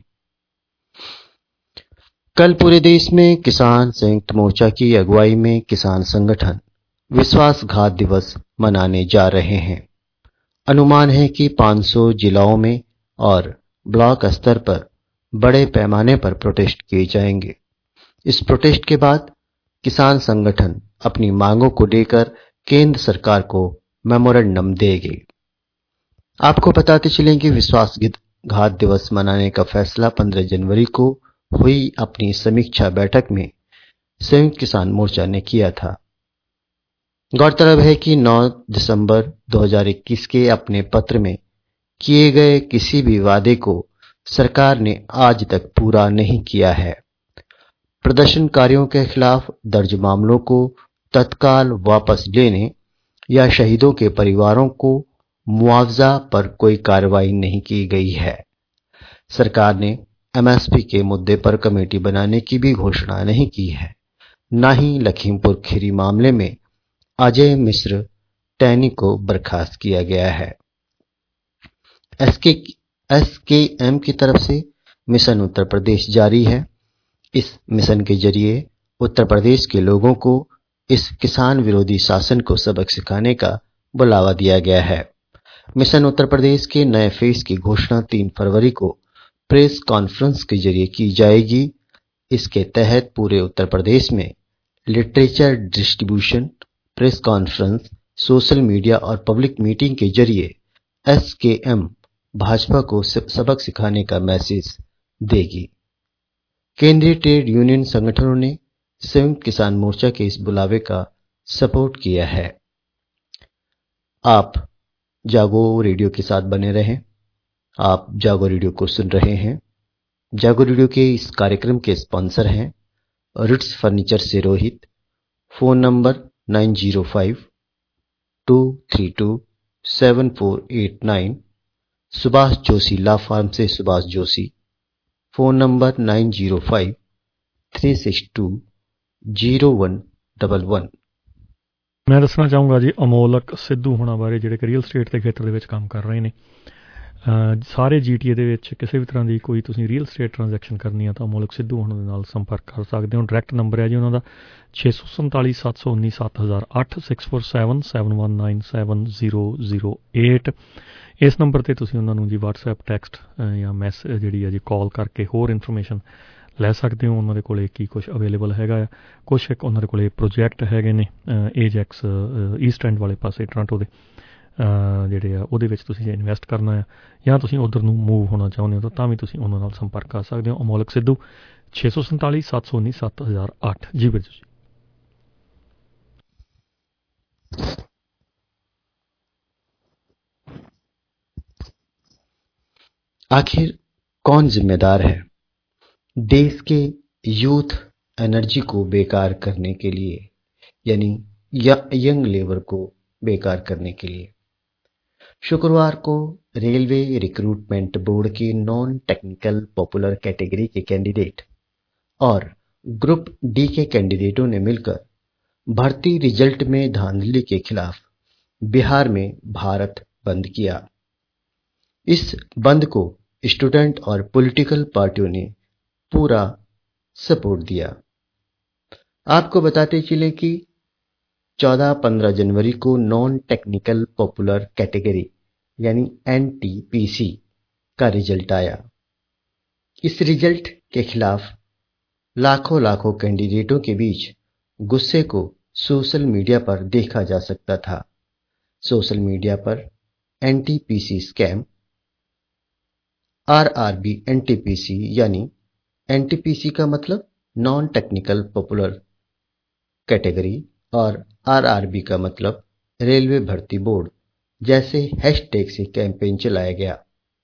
कल पूरे देश में किसान संयुक्त मोर्चा की अगुवाई में किसान संगठन विश्वासघात दिवस मनाने जा रहे हैं। अनुमान है कि पाँच सौ जिलों में और ब्लॉक स्तर पर बड़े पैमाने पर प्रोटेस्ट किए जाएंगे। इस प्रोटेस्ट के बाद किसान संगठन अपनी मांगों को लेकर केंद्र सरकार को मेमोरेंडम देंगे। आपको बताते चलें कि विश्वासघात दिवस मनाने का फैसला पंद्रह जनवरी को हुई अपनी समीक्षा बैठक में संयुक्त किसान मोर्चा ने किया था। गौरतलब है कि नौ दिसंबर दो हज़ार इक्कीस के अपने पत्र में किए गए किसी भी वादे को सरकार ने आज तक पूरा नहीं किया है। प्रदर्शनकारियों के खिलाफ दर्ज मामलों को तत्काल वापस लेने या शहीदों के परिवारों को मुआवजा पर कोई कार्रवाई नहीं की गई है। सरकार ने एमएसपी के मुद्दे पर कमेटी बनाने की भी घोषणा नहीं की है। न ही लखीमपुर खीरी मामले में अजय मिश्र टैनी को बर्खास्त किया गया है। एसके एस के एम की तरफ से मिशन उत्तर प्रदेश जारी है। इस मिशन के जरिए उत्तर प्रदेश के लोगों को इस किसान विरोधी शासन को सबक सिखाने का बुलावा दिया गया है। मिशन उत्तर प्रदेश के नए फेज की घोषणा तीन फरवरी को प्रेस कॉन्फ्रेंस के जरिए की जाएगी। इसके तहत पूरे उत्तर प्रदेश में literature distribution, press conference, social media और पब्लिक मीटिंग के जरिए एस के एम भाजपा को सबक सिखाने का मैसेज देगी। केंद्रीय ट्रेड यूनियन संगठनों ने संयुक्त किसान मोर्चा के इस बुलावे का सपोर्ट किया है। आप जागो रेडियो के साथ बने रहें। आप जागो रेडियो को सुन रहे हैं। जागो रेडियो के इस कार्यक्रम के स्पॉन्सर हैं रिट्स फर्नीचर से Rohit. Phone number nine zero five two three two seven four eight nine. Subhash Joshi law firm से Subhash Joshi. Phone number nine zero five three six two zero one double one. मैं दसना चाहूँगा जी अमोलक सिद्धू होਣਾ ਬਾਰੇ ਜਿਹੜੇ ਕਿ ਰੀਅਲ ਸਟੇਟ ਦੇ ਖੇਤਰ ਦੇ ਵਿੱਚ ਕੰਮ ਕਰ ਰਹੇ ਨੇ। ਸਾਰੇ ਜੀਟੀਏ ਦੇ ਵਿੱਚ ਕਿਸੇ ਵੀ ਤਰ੍ਹਾਂ ਦੀ ਕੋਈ ਤੁਸੀਂ ਰੀਅਲ ਸਟੇਟ ਟ੍ਰਾਂਜੈਕਸ਼ਨ ਕਰਨੀ ਆ ਤਾਂ ਅਮੋਲਕ ਸਿੱਧੂ ਹੋਣਾ ਦੇ ਨਾਲ ਸੰਪਰਕ ਕਰ ਸਕਦੇ ਹੋ। ਡਾਇਰੈਕਟ ਨੰਬਰ ਹੈ ਜੀ ਉਹਨਾਂ ਦਾ ਛੇ ਸੌ ਸੰਤਾਲੀ ਸੱਤ ਸੌ ਉੱਨੀ ਸੱਤ ਹਜ਼ਾਰ ਅੱਠ six four seven seven one nine seven zero zero eight. ਇਸ ਨੰਬਰ 'ਤੇ ਤੁਸੀਂ ਉਹਨਾਂ ਨੂੰ ਜੀ ਵਟਸਐਪ ਟੈਕਸਟ ਜਾਂ ਮੈਸੇਜ ਜਿਹੜੀ ਹੈ ਜੀ ਕਾਲ ਕਰਕੇ ਹੋਰ ਇਨਫੋਰਮੇਸ਼ਨ ਲੈ ਸਕਦੇ ਹੋ। ਉਹਨਾਂ ਦੇ ਕੋਲ ਕੀ ਕੁਛ ਅਵੇਲੇਬਲ ਹੈਗਾ ਆ। ਕੁਛ ਇੱਕ ਉਹਨਾਂ ਦੇ ਕੋਲ ਪ੍ਰੋਜੈਕਟ ਹੈਗੇ ਨੇ ਏਜੈਕਸ ਈਸਟ ਐਂਡ ਵਾਲੇ ਪਾਸੇ ਟੋਰਾਂਟੋ ਦੇ ਜਿਹੜੇ ਆ ਉਹਦੇ ਵਿੱਚ ਤੁਸੀਂ ਜੇ ਇਨਵੈਸਟ ਕਰਨਾ ਆ ਜਾਂ ਤੁਸੀਂ ਉੱਧਰ ਨੂੰ ਮੂਵ ਹੋਣਾ ਚਾਹੁੰਦੇ ਹੋ ਤਾਂ ਵੀ ਤੁਸੀਂ ਉਹਨਾਂ ਨਾਲ ਸੰਪਰਕ ਕਰ ਸਕਦੇ ਹੋ। ਅਮੋਲਕ ਸਿੱਧੂ ਛੇ ਸੌ ਸੰਤਾਲੀ ਸੱਤ ਸੌ ਉੱਨੀ ਸੱਤ ਹਜ਼ਾਰ ਅੱਠ। ਜੀ ਬਿਰਜੂ ਜੀ। आखिर कौन जिम्मेदार है देश के यूथ एनर्जी को बेकार करने के लिए, यानी यंग लेबर को बेकार करने के लिए? शुक्रवार को रेलवे रिक्रूटमेंट बोर्ड के नॉन टेक्निकल पॉपुलर कैटेगरी के कैंडिडेट और ग्रुप डी के कैंडिडेटों ने मिलकर भर्ती रिजल्ट में धांधली के खिलाफ बिहार में भारत बंद किया। इस बंद को स्टूडेंट और पॉलिटिकल पार्टियों ने पूरा सपोर्ट दिया। आपको बताते चले कि चौदह पंद्रह जनवरी को नॉन टेक्निकल पॉपुलर कैटेगरी यानी एन टी पी सी का रिजल्ट आया। इस रिजल्ट के खिलाफ लाखों लाखों कैंडिडेटों के बीच गुस्से को सोशल मीडिया पर देखा जा सकता था। सोशल मीडिया पर N T P C scam, R R B N T P C यानी एन टी पी सी का मतलब नॉन टेक्निकल पॉपुलर कैटेगरी और आर आर बी का मतलब रेलवे भर्ती बोर्ड जैसे हैशटैग से कैंपेन चलाया गया।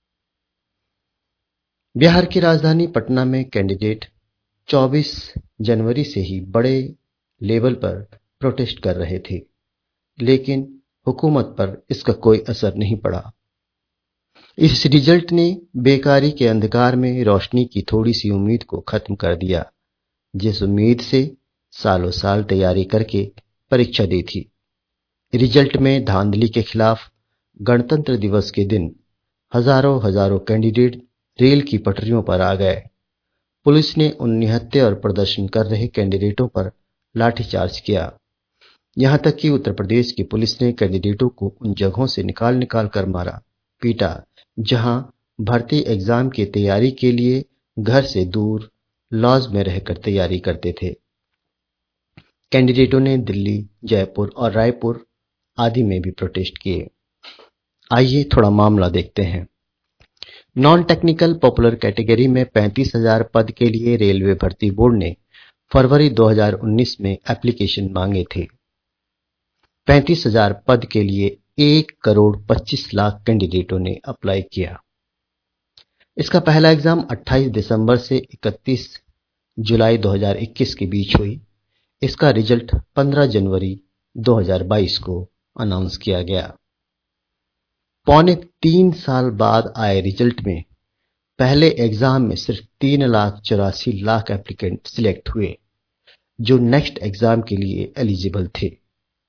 बिहार की राजधानी पटना में कैंडिडेट चौबीस जनवरी से ही बड़े लेवल पर प्रोटेस्ट कर रहे थे, लेकिन हुकूमत पर इसका कोई असर नहीं पड़ा। इस रिजल्ट ने बेकारी के अंधकार में रोशनी की थोड़ी सी उम्मीद को खत्म कर दिया, जिस उम्मीद से सालों साल तैयारी करके परीक्षा दी थी। रिजल्ट में धांधली के खिलाफ गणतंत्र दिवस के दिन हजारों हजारों कैंडिडेट रेल की पटरियों पर आ गए। पुलिस ने उन निहत्थे और प्रदर्शन कर रहे कैंडिडेटों पर लाठीचार्ज किया। यहां तक कि उत्तर प्रदेश की पुलिस ने कैंडिडेटों को उन जगहों से निकाल निकाल कर मारा पीटा जहां भर्ती एग्जाम की तैयारी के लिए घर से दूर लॉज में रहकर तैयारी करते थे। कैंडिडेटों ने दिल्ली, जयपुर और रायपुर आदि में भी प्रोटेस्ट किए। आइए थोड़ा मामला देखते हैं। नॉन टेक्निकल पॉपुलर कैटेगरी में पैंतीस हजार पद के लिए रेलवे भर्ती बोर्ड ने फरवरी दो हज़ार उन्नीस में एप्लीकेशन मांगे थे। पैंतीस हजार पद के लिए एक करोड़ पच्चीस लाख कैंडिडेटों ने अप्लाई किया। इसका पहला एग्जाम अट्ठाईस दिसंबर से इकतीस जुलाई दो हज़ार इक्कीस के बीच हुई। इसका रिजल्ट पंद्रह जनवरी दो हज़ार बाईस को अनाउंस किया गया। पौने तीन साल बाद आए रिजल्ट में पहले एग्जाम में सिर्फ तीन लाख चौरासी लाख एप्लीकेंट सिलेक्ट हुए जो नेक्स्ट एग्जाम के लिए एलिजिबल थे।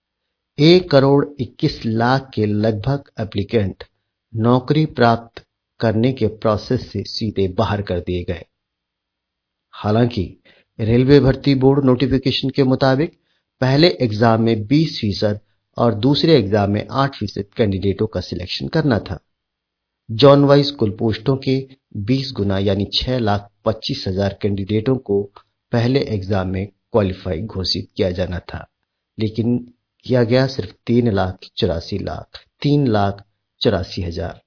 एक करोड़ इक्कीस लाख के लगभग एप्लीकेंट नौकरी प्राप्त करने के प्रोसेस से सीधे बाहर कर दिए गए। हालांकि रेलवे भर्ती बोर्ड नोटिफिकेशन के मुताबिक पहले एग्जाम में बीस फीसद और दूसरे एग्जाम में आठ फीसद कैंडिडेटों का सिलेक्शन करना था। जॉन वाइज कुल पोस्टों के बीस गुना यानी छह लाख पच्चीस हजार कैंडिडेटों को पहले एग्जाम में क्वालिफाई घोषित किया जाना था, लेकिन किया गया सिर्फ तीन लाख चौरासी लाख तीन लाख चौरासी हजार।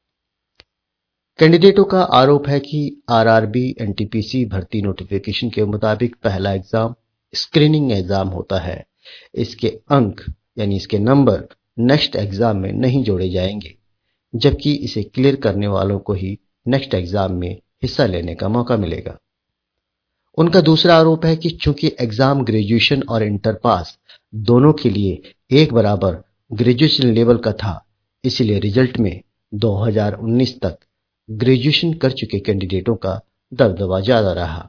कैंडिडेटों का आरोप है कि आरआरबी एनटीपीसी भर्ती नोटिफिकेशन के मुताबिक पहला एग्जाम स्क्रीनिंग एग्जाम होता है। इसके अंक यानी इसके नंबर नेक्स्ट एग्जाम में नहीं जोड़े जाएंगे, जबकि इसे क्लियर करने वालों को ही नेक्स्ट एग्जाम में हिस्सा लेने का मौका मिलेगा। उनका दूसरा आरोप है कि चूंकि एग्जाम ग्रेजुएशन और इंटर पास दोनों के लिए एक बराबर ग्रेजुएशन लेवल का था, इसलिए रिजल्ट में दो हज़ार उन्नीस तक ग्रेजुएशन कर चुके कैंडिडेटों का दबदबा ज्यादा रहा।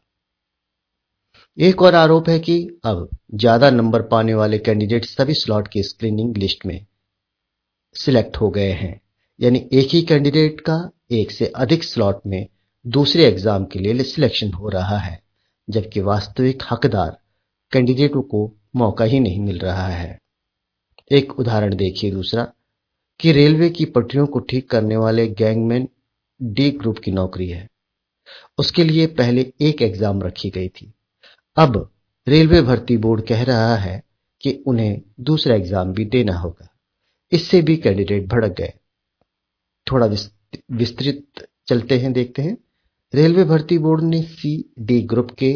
एक और आरोप है कि अब ज्यादा नंबर पाने वाले कैंडिडेट सभी स्लॉट की स्क्रीनिंग लिस्ट में सिलेक्ट हो गए हैं, यानी एक ही कैंडिडेट का एक से अधिक स्लॉट में दूसरे एग्जाम के लिए सिलेक्शन हो रहा है, जबकि वास्तविक हकदार कैंडिडेटों को मौका ही नहीं मिल रहा है। एक उदाहरण देखिए दूसरा कि रेलवे की पटरियों को ठीक करने वाले गैंगमैन डी ग्रुप की नौकरी है। उसके लिए पहले एक एग्जाम रखी गई थी। अब रेलवे भर्ती बोर्ड कह रहा है कि उन्हें दूसरा एग्जाम भी देना होगा। इससे भी कैंडिडेट भड़क गए। थोड़ा विस्तृत चलते हैं, देखते हैं। रेलवे भर्ती बोर्ड ने सी डी ग्रुप के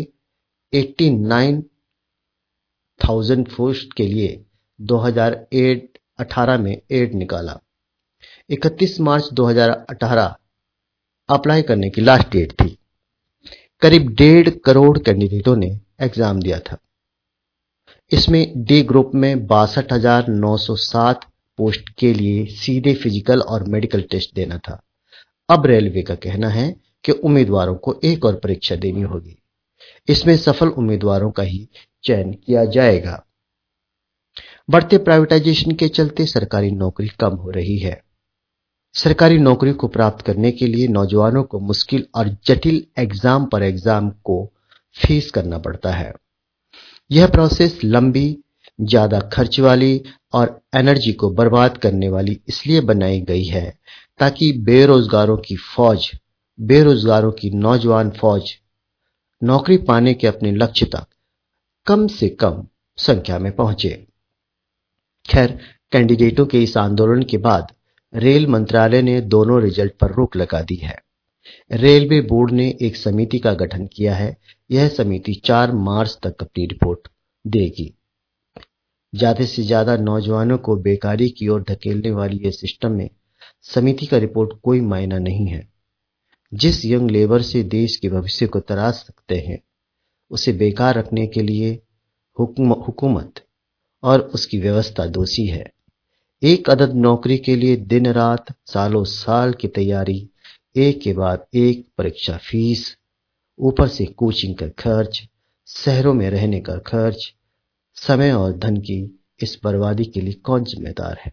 नवासी हज़ार पोस्ट के लिए दो हज़ार अठारह में एड निकाला। इकतीस मार्च दो हज़ार अठारह अप्लाई करने की लास्ट डेट थी। करीब डेढ़ करोड़ कैंडिडेटों ने एग्जाम दिया था। इसमें डी ग्रुप में बासठ हजार नौ सौ सात पोस्ट के लिए सीधे फिजिकल और मेडिकल टेस्ट देना था। अब रेलवे का कहना है कि उम्मीदवारों को एक और परीक्षा देनी होगी। इसमें सफल उम्मीदवारों का ही चयन किया जाएगा। बढ़ते प्राइवेटाइजेशन के चलते सरकारी नौकरी कम हो रही है। सरकारी नौकरी को प्राप्त करने के लिए नौजवानों को मुश्किल और जटिल एग्जाम पर एग्जाम को फेस करना पड़ता है। यह प्रोसेस लंबी, ज्यादा खर्च वाली और एनर्जी को बर्बाद करने वाली इसलिए बनाई गई है ताकि बेरोजगारों की फौज, बेरोजगारों की नौजवान फौज नौकरी पाने के अपने लक्ष्य तक कम से कम संख्या में पहुंचे। खैर, कैंडिडेटों के इस आंदोलन के बाद रेल मंत्रालय ने दोनों रिजल्ट पर रोक लगा दी है। रेलवे बोर्ड ने एक समिति का गठन किया है। यह समिति चार मार्च तक अपनी रिपोर्ट देगी। ज्यादा से ज्यादा नौजवानों को बेकारी की ओर धकेलने वाली यह सिस्टम में समिति का रिपोर्ट कोई मायना नहीं है। जिस यंग लेबर से देश के भविष्य को तराश सकते हैं, उसे बेकार रखने के लिए हुकूमत और उसकी व्यवस्था दोषी है। एक अदद नौकरी के लिए दिन रात, सालों साल की तैयारी, एक के बाद एक परीक्षा फीस, ऊपर से कोचिंग का खर्च, शहरों में रहने का खर्च, समय और धन की इस बर्बादी के लिए कौन जिम्मेदार है?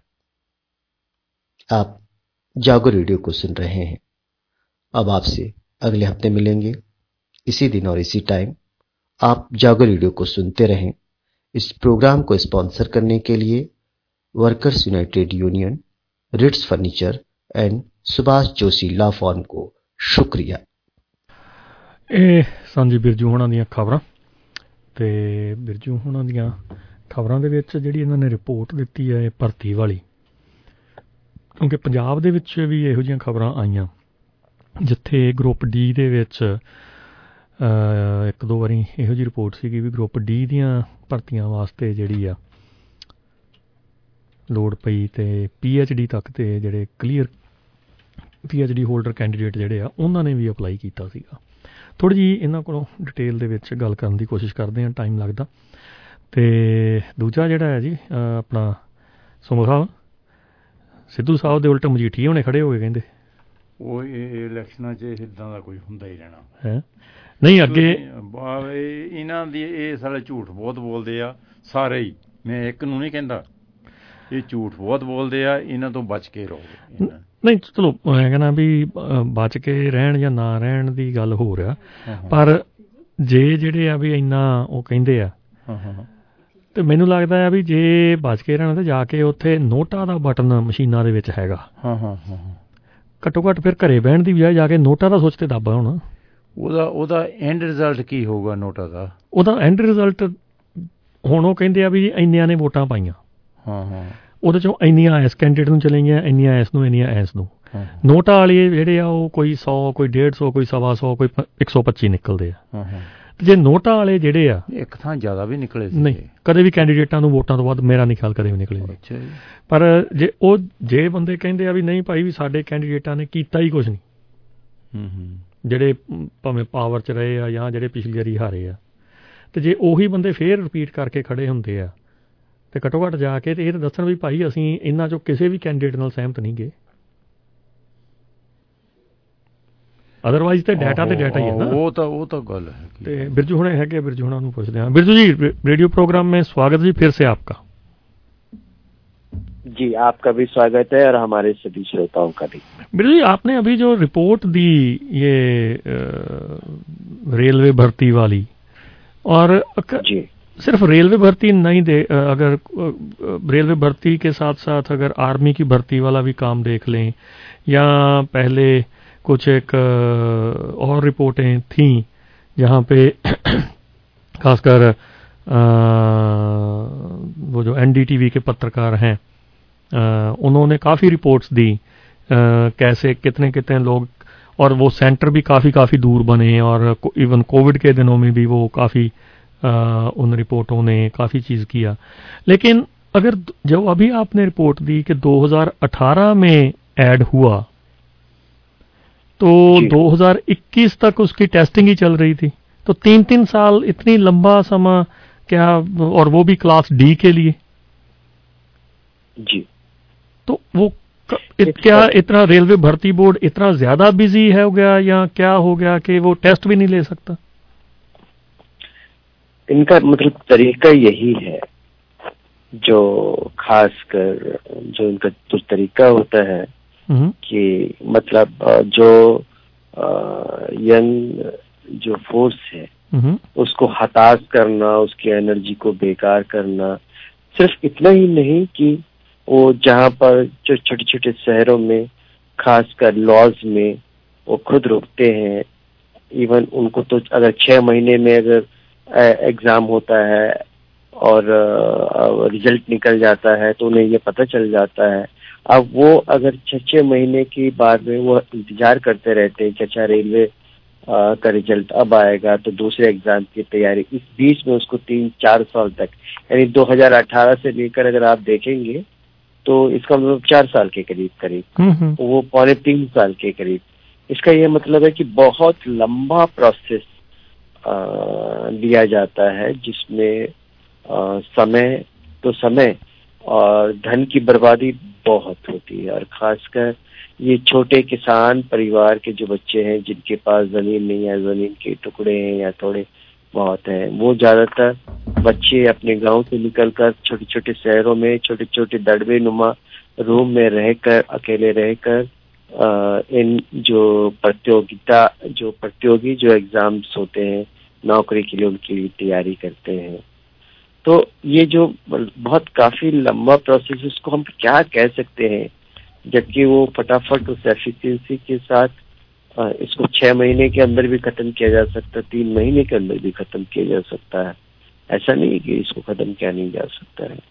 आप जागो रेडियो को सुन रहे हैं। अब आपसे अगले हफ्ते मिलेंगे, इसी दिन और इसी टाइम। आप जागो रेडियो को सुनते रहें। इस प्रोग्राम को स्पॉन्सर करने के लिए workers united union, Ritz furniture and Subhash Joshi law firm को शुक्रिया। ਇਹ ਸਾਂਝੀ ਬਿਰਜੂ ਹੋਣਾ ਦੀਆਂ ਖਬਰਾਂ ਤੇ ਬਿਰਜੂ ਹੋਣਾ ਦੀਆਂ ਖਬਰਾਂ ਦੇ ਵਿੱਚ ਜਿਹੜੀ ਇਹਨਾਂ ਨੇ ਰਿਪੋਰਟ ਦਿੱਤੀ ਹੈ ਇਹ ਭਰਤੀ ਵਾਲੀ, ਕਿਉਂਕਿ ਪੰਜਾਬ ਦੇ ਵਿੱਚ ਵੀ ਇਹੋ ਜਿਹੀਆਂ ਖਬਰਾਂ ਆਈਆਂ ਜਿੱਥੇ ਗਰੁੱਪ ਡੀ ਦੇ ਵਿੱਚ ਇੱਕ ਦੋ ਵਾਰੀ ਇਹੋ ਜਿਹੀ ਰਿਪੋਰਟ ਸੀਗੀ ਵੀ ਗਰੁੱਪ ਡੀ ਦੀਆਂ ਭਰਤੀਆਂ ਵਾਸਤੇ ਜਿਹੜੀ ਆ ਲੋੜ ਪਈ ਤੇ ਪੀ ਐਚ ਡੀ ਤੱਕ ਤੇ ਜਿਹੜੇ clear P H D holder candidate ਜਿਹੜੇ ਆ ਉਹਨਾਂ ਨੇ ਵੀ ਅਪਲਾਈ ਕੀਤਾ ਸੀਗਾ। ਥੋੜ੍ਹੀ ਜਿਹੀ ਇਹਨਾਂ ਕੋਲੋਂ ਡਿਟੇਲ ਦੇ ਵਿੱਚ ਗੱਲ ਕਰਨ ਦੀ ਕੋਸ਼ਿਸ਼ ਕਰਦੇ ਹਾਂ, ਟਾਈਮ ਲੱਗਦਾ। ਅਤੇ ਦੂਜਾ ਜਿਹੜਾ ਹੈ ਜੀ ਆਪਣਾ ਸੁਮੋ ਸਾਹਿਬ, ਸਿੱਧੂ ਸਾਹਿਬ ਦੇ ਉਲਟ ਮਜੀਠੀਏ ਹੁਣੇ ਖੜੇ ਹੋ ਗਏ, ਕਹਿੰਦੇ ਉਹ ਇਹ ਇਲੈਕਸ਼ਨਾਂ 'ਚ ਇੱਦਾਂ ਦਾ ਕੋਈ ਹੁੰਦਾ ਹੀ ਰਹਿਣਾ ਹੈ। ਨਹੀਂ ਅੱਗੇ ਇਹਨਾਂ ਦੀ ਇਹ ਸਾਲੇ ਝੂਠ ਬਹੁਤ ਬੋਲਦੇ ਆ ਸਾਰੇ ਹੀ, ਮੈਂ ਇੱਕ ਨੂੰ ਨਹੀਂ ਕਹਿੰਦਾ, ਇਹ ਝੂਠ ਬਹੁਤ ਬੋਲਦੇ ਆ, ਇਹਨਾਂ ਤੋਂ ਬਚ ਕੇ ਰਹੋ। ਨਹੀਂ ਚਲੋ ਮੈਂ ਕਹਿੰਦਾ ਵੀ ਬਚ ਕੇ ਰਹਿਣ ਜਾਂ ਨਾ ਰਹਿਣ ਦੀ ਗੱਲ ਹੋ ਰਿਹਾ, ਪਰ ਜੇ ਜਿਹੜੇ ਆ ਵੀ ਇੰਨਾ ਉਹ ਕਹਿੰਦੇ ਆ ਤੇ ਮੈਨੂੰ ਲੱਗਦਾ ਆ ਵੀ ਜੇ ਬਚ ਕੇ ਰਹਿਣਾ ਤੇ ਜਾ ਕੇ ਉੱਥੇ ਨੋਟਾਂ ਦਾ ਬਟਨ ਮਸ਼ੀਨਾਂ ਦੇ ਵਿੱਚ ਹੈਗਾ, ਘੱਟੋ ਘੱਟ ਫਿਰ ਘਰੇ ਬਹਿਣ ਦੀ ਬਜਾਏ ਜਾ ਕੇ ਨੋਟਾਂ ਦਾ ਸੁੱਚ ਤੇ ਦੱਬਾ ਹੁਣ। ਉਹਦਾ ਉਹਦਾ ਐਂਡ ਰਿਜ਼ਲਟ ਕੀ ਹੋਊਗਾ ਨੋਟਾਂ ਦਾ? ਉਹਦਾ ਐਂਡ ਰਿਜ਼ਲਟ ਹੁਣ ਉਹ ਕਹਿੰਦੇ ਆ ਵੀ ਇੰਨਿਆਂ ਨੇ ਵੋਟਾਂ ਪਾਈਆਂ, ਹਾਂ ਹਾਂ ਉਹਦੇ ਚੋਂ ਇੰਨੀਆਂ ਇਸ ਕੈਂਡੀਡੇਟ ਨੂੰ ਚਲੇ ਗਈਆਂ, ਇੰਨੀਆਂ ਇਸ ਨੂੰ, ਇੰਨੀਆਂ ਇਸ ਨੂੰ। ਨੋਟਾਂ ਵਾਲੇ ਜਿਹੜੇ ਆ ਉਹ ਕੋਈ ਸੌ, ਕੋਈ ਡੇਢ ਸੌ, ਕੋਈ ਸਵਾ ਸੌ, ਕੋਈ ਇੱਕ ਸੌ ਪੱਚੀ ਨਿਕਲਦੇ ਆ। ਜੇ ਨੋਟਾਂ ਵਾਲੇ ਜਿਹੜੇ ਆ ਇੱਕ ਥਾਂ ਜ਼ਿਆਦਾ ਵੀ ਨਿਕਲੇ ਸੀ, ਨਹੀਂ ਕਦੇ ਵੀ ਕੈਂਡੀਡੇਟਾਂ ਨੂੰ ਵੋਟਾਂ ਤੋਂ ਬਾਅਦ ਮੇਰਾ ਨਹੀਂ ਖਿਆਲ ਕਦੇ ਵੀ ਨਿਕਲੇ। ਅੱਛਾ ਜੀ। ਪਰ ਜੇ ਉਹ ਜੇ ਬੰਦੇ ਕਹਿੰਦੇ ਆ ਵੀ ਨਹੀਂ ਭਾਈ ਵੀ ਸਾਡੇ ਕੈਂਡੀਡੇਟਾਂ ਨੇ ਕੀਤਾ ਹੀ ਕੁਛ ਨਹੀਂ, ਜਿਹੜੇ ਭਾਵੇਂ ਪਾਵਰ 'ਚ ਰਹੇ ਆ ਜਾਂ ਜਿਹੜੇ ਪਿਛਲੀ ਵਾਰੀ ਹਾਰੇ ਆ, ਤੇ ਜੇ ਉਹੀ ਬੰਦੇ ਫੇਰ ਰਿਪੀਟ ਕਰਕੇ ਖੜੇ ਹੁੰਦੇ ਆ ਤੇ ਘੱਟੋ ਘੱਟ ਜਾ ਕੇ ਤੇ ਇਹ ਤਾਂ ਦੱਸਣ ਵੀ ਭਾਈ ਅਸੀਂ ਇਹਨਾਂ 'ਚੋਂ ਕਿਸੇ ਵੀ ਕੈਂਡੀਡੇਟ ਨਾਲ ਸਹਿਮਤ ਨਹੀਂ ਗਏ। ਅਦਰਵਾਈਜ਼ ਤੇ ਡਾਟਾ ਤੇ ਡਾਟਾ ही है ना। वो तो वो तो गल है। ਤੇ ਬਿਰਜੂ ਹੁਣੇ ਹੈਗੇ, ਬਿਰਜੂ ਹੁਣਾਂ ਨੂੰ ਪੁੱਛਦੇ ਹਾਂ। ਬਿਰਜੂ जी रेडियो प्रोग्राम में स्वागत जी फिर से आपका। जी आपका भी स्वागत है और हमारे सभी श्रोताओं का भी। बिरजू जी आपने अभी जो रिपोर्ट दी ये रेलवे भर्ती वाली, और जी सिर्फ रेलवे भर्ती नहीं दे, अगर रेलवे भर्ती के साथ साथ अगर आर्मी की भर्ती वाला भी काम देख लें, या पहले कुछ एक और रिपोर्टें थीं जहाँ पे खासकर वो जो एनडीटीवी के पत्रकार हैं उन्होंने काफ़ी रिपोर्ट्स दी, आ, कैसे कितने कितने लोग, और वो सेंटर भी काफ़ी काफ़ी दूर बने, और इवन कोविड के दिनों में भी वो काफ़ी उन रिपोर्टों ने काफ़ी चीज़ किया। लेकिन अगर जो अभी आपने रिपोर्ट दी कि दो हज़ार अठारह में ऐड हुआ, तो दो हज़ार इक्कीस तक उसकी टेस्टिंग ही चल रही थी, तो तीन तीन साल इतनी लंबा समय क्या, और वो भी क्लास डी के लिए। जी तो वो इत, क्या इतना रेलवे भर्ती बोर्ड इतना ज्यादा बिजी है हो गया, या क्या हो गया कि वो टेस्ट भी नहीं ले सकता? इनका मतलब तरीका यही है, जो खासकर जो इनका जो तरीका होता है कि मतलब जो यंग जो फोर्स है उसको हताश करना, उसकी एनर्जी को बेकार करना। सिर्फ इतना ही नहीं कि वो जहाँ पर जो छोटे छोटे शहरों में खासकर लॉज में वो खुद रुकते हैं, इवन उनको तो अगर छह महीने में अगर एग्जाम होता है और रिजल्ट निकल जाता है तो उन्हें ये पता चल जाता है। अब वो अगर छः छः महीने की बाद में वो इंतजार करते रहते हैं कि अच्छा रेलवे का रिजल्ट अब आएगा तो दूसरे एग्जाम की तैयारी, इस बीच में उसको तीन चार साल तक, यानी दो हज़ार अठारह से लेकर अगर आप देखेंगे तो इसका मतलब चार साल के करीब करीब, वो पौने तीन साल के करीब। इसका ये मतलब है कि बहुत लंबा प्रोसेस दिया जाता है, जिसमें आ, समय तो समय और धन की बर्बादी बहुत होती है। और खासकर ये छोटे किसान परिवार के जो बच्चे हैं जिनके पास जमीन नहीं है, जमीन के टुकड़े हैं या थोड़े बहुत हैं, वो ज्यादातर बच्चे अपने गांव से निकलकर छोटे छोटे शहरों में छोटे छोटे दड़बे नुमा रूम में रहकर अकेले रहकर इन जो प्रतियोगिता जो प्रतियोगी जो एग्जाम्स होते हैं नौकरी के लिए उनकी तैयारी करते हैं। तो ये जो बहुत काफी लंबा प्रोसेस, उसको हम क्या कह सकते हैं, जबकि वो फटाफट उस एफिशिएंसी के साथ इसको छह महीने के अंदर भी खत्म किया जा सकता है, तीन महीने के अंदर भी खत्म किया जा सकता है। ऐसा नहीं कि इसको खत्म किया नहीं जा सकता है।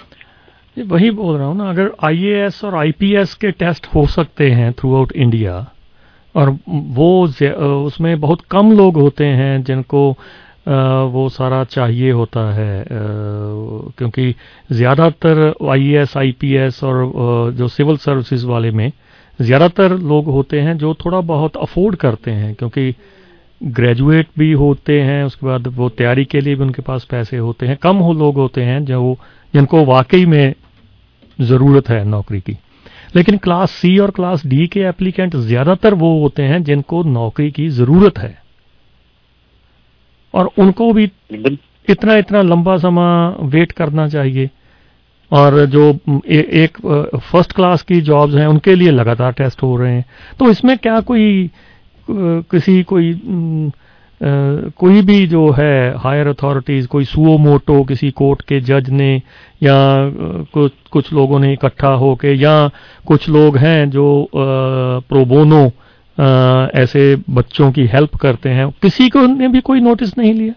वही बोल रहा हूँ ना, अगर आईएएस और आईपीएस के टेस्ट हो सकते हैं थ्रू आउट इंडिया, और वो उसमें बहुत कम लोग होते हैं जिनको वो सारा चाहिए होता है, क्योंकि ज़्यादातर आईएएस आईपीएस और जो सिविल सर्विसेज वाले में ज़्यादातर लोग होते हैं जो थोड़ा बहुत अफोर्ड करते हैं, क्योंकि ग्रेजुएट भी होते हैं, उसके बाद वो तैयारी के लिए भी उनके पास पैसे होते हैं। कम हो लोग होते हैं जो जिनको वाकई में ज़रूरत है नौकरी की। लेकिन क्लास सी और क्लास डी के एप्लीकेंट ज़्यादातर वो होते हैं जिनको नौकरी की ज़रूरत है, और उनको भी इतना इतना लंबा समय वेट करना चाहिए। और जो ए, एक फर्स्ट क्लास की जॉब्स हैं उनके लिए लगातार टेस्ट हो रहे हैं। तो इसमें क्या कोई किसी कोई Uh, कोई भी जो है हायर अथॉरिटीज, कोई सुओ मोटो किसी कोर्ट के जज ने या uh, कुछ कुछ लोगों ने इकट्ठा होके, या कुछ लोग हैं जो प्रोबोनो uh, uh, ऐसे बच्चों की हेल्प करते हैं, किसी को ने भी कोई नोटिस नहीं लिया?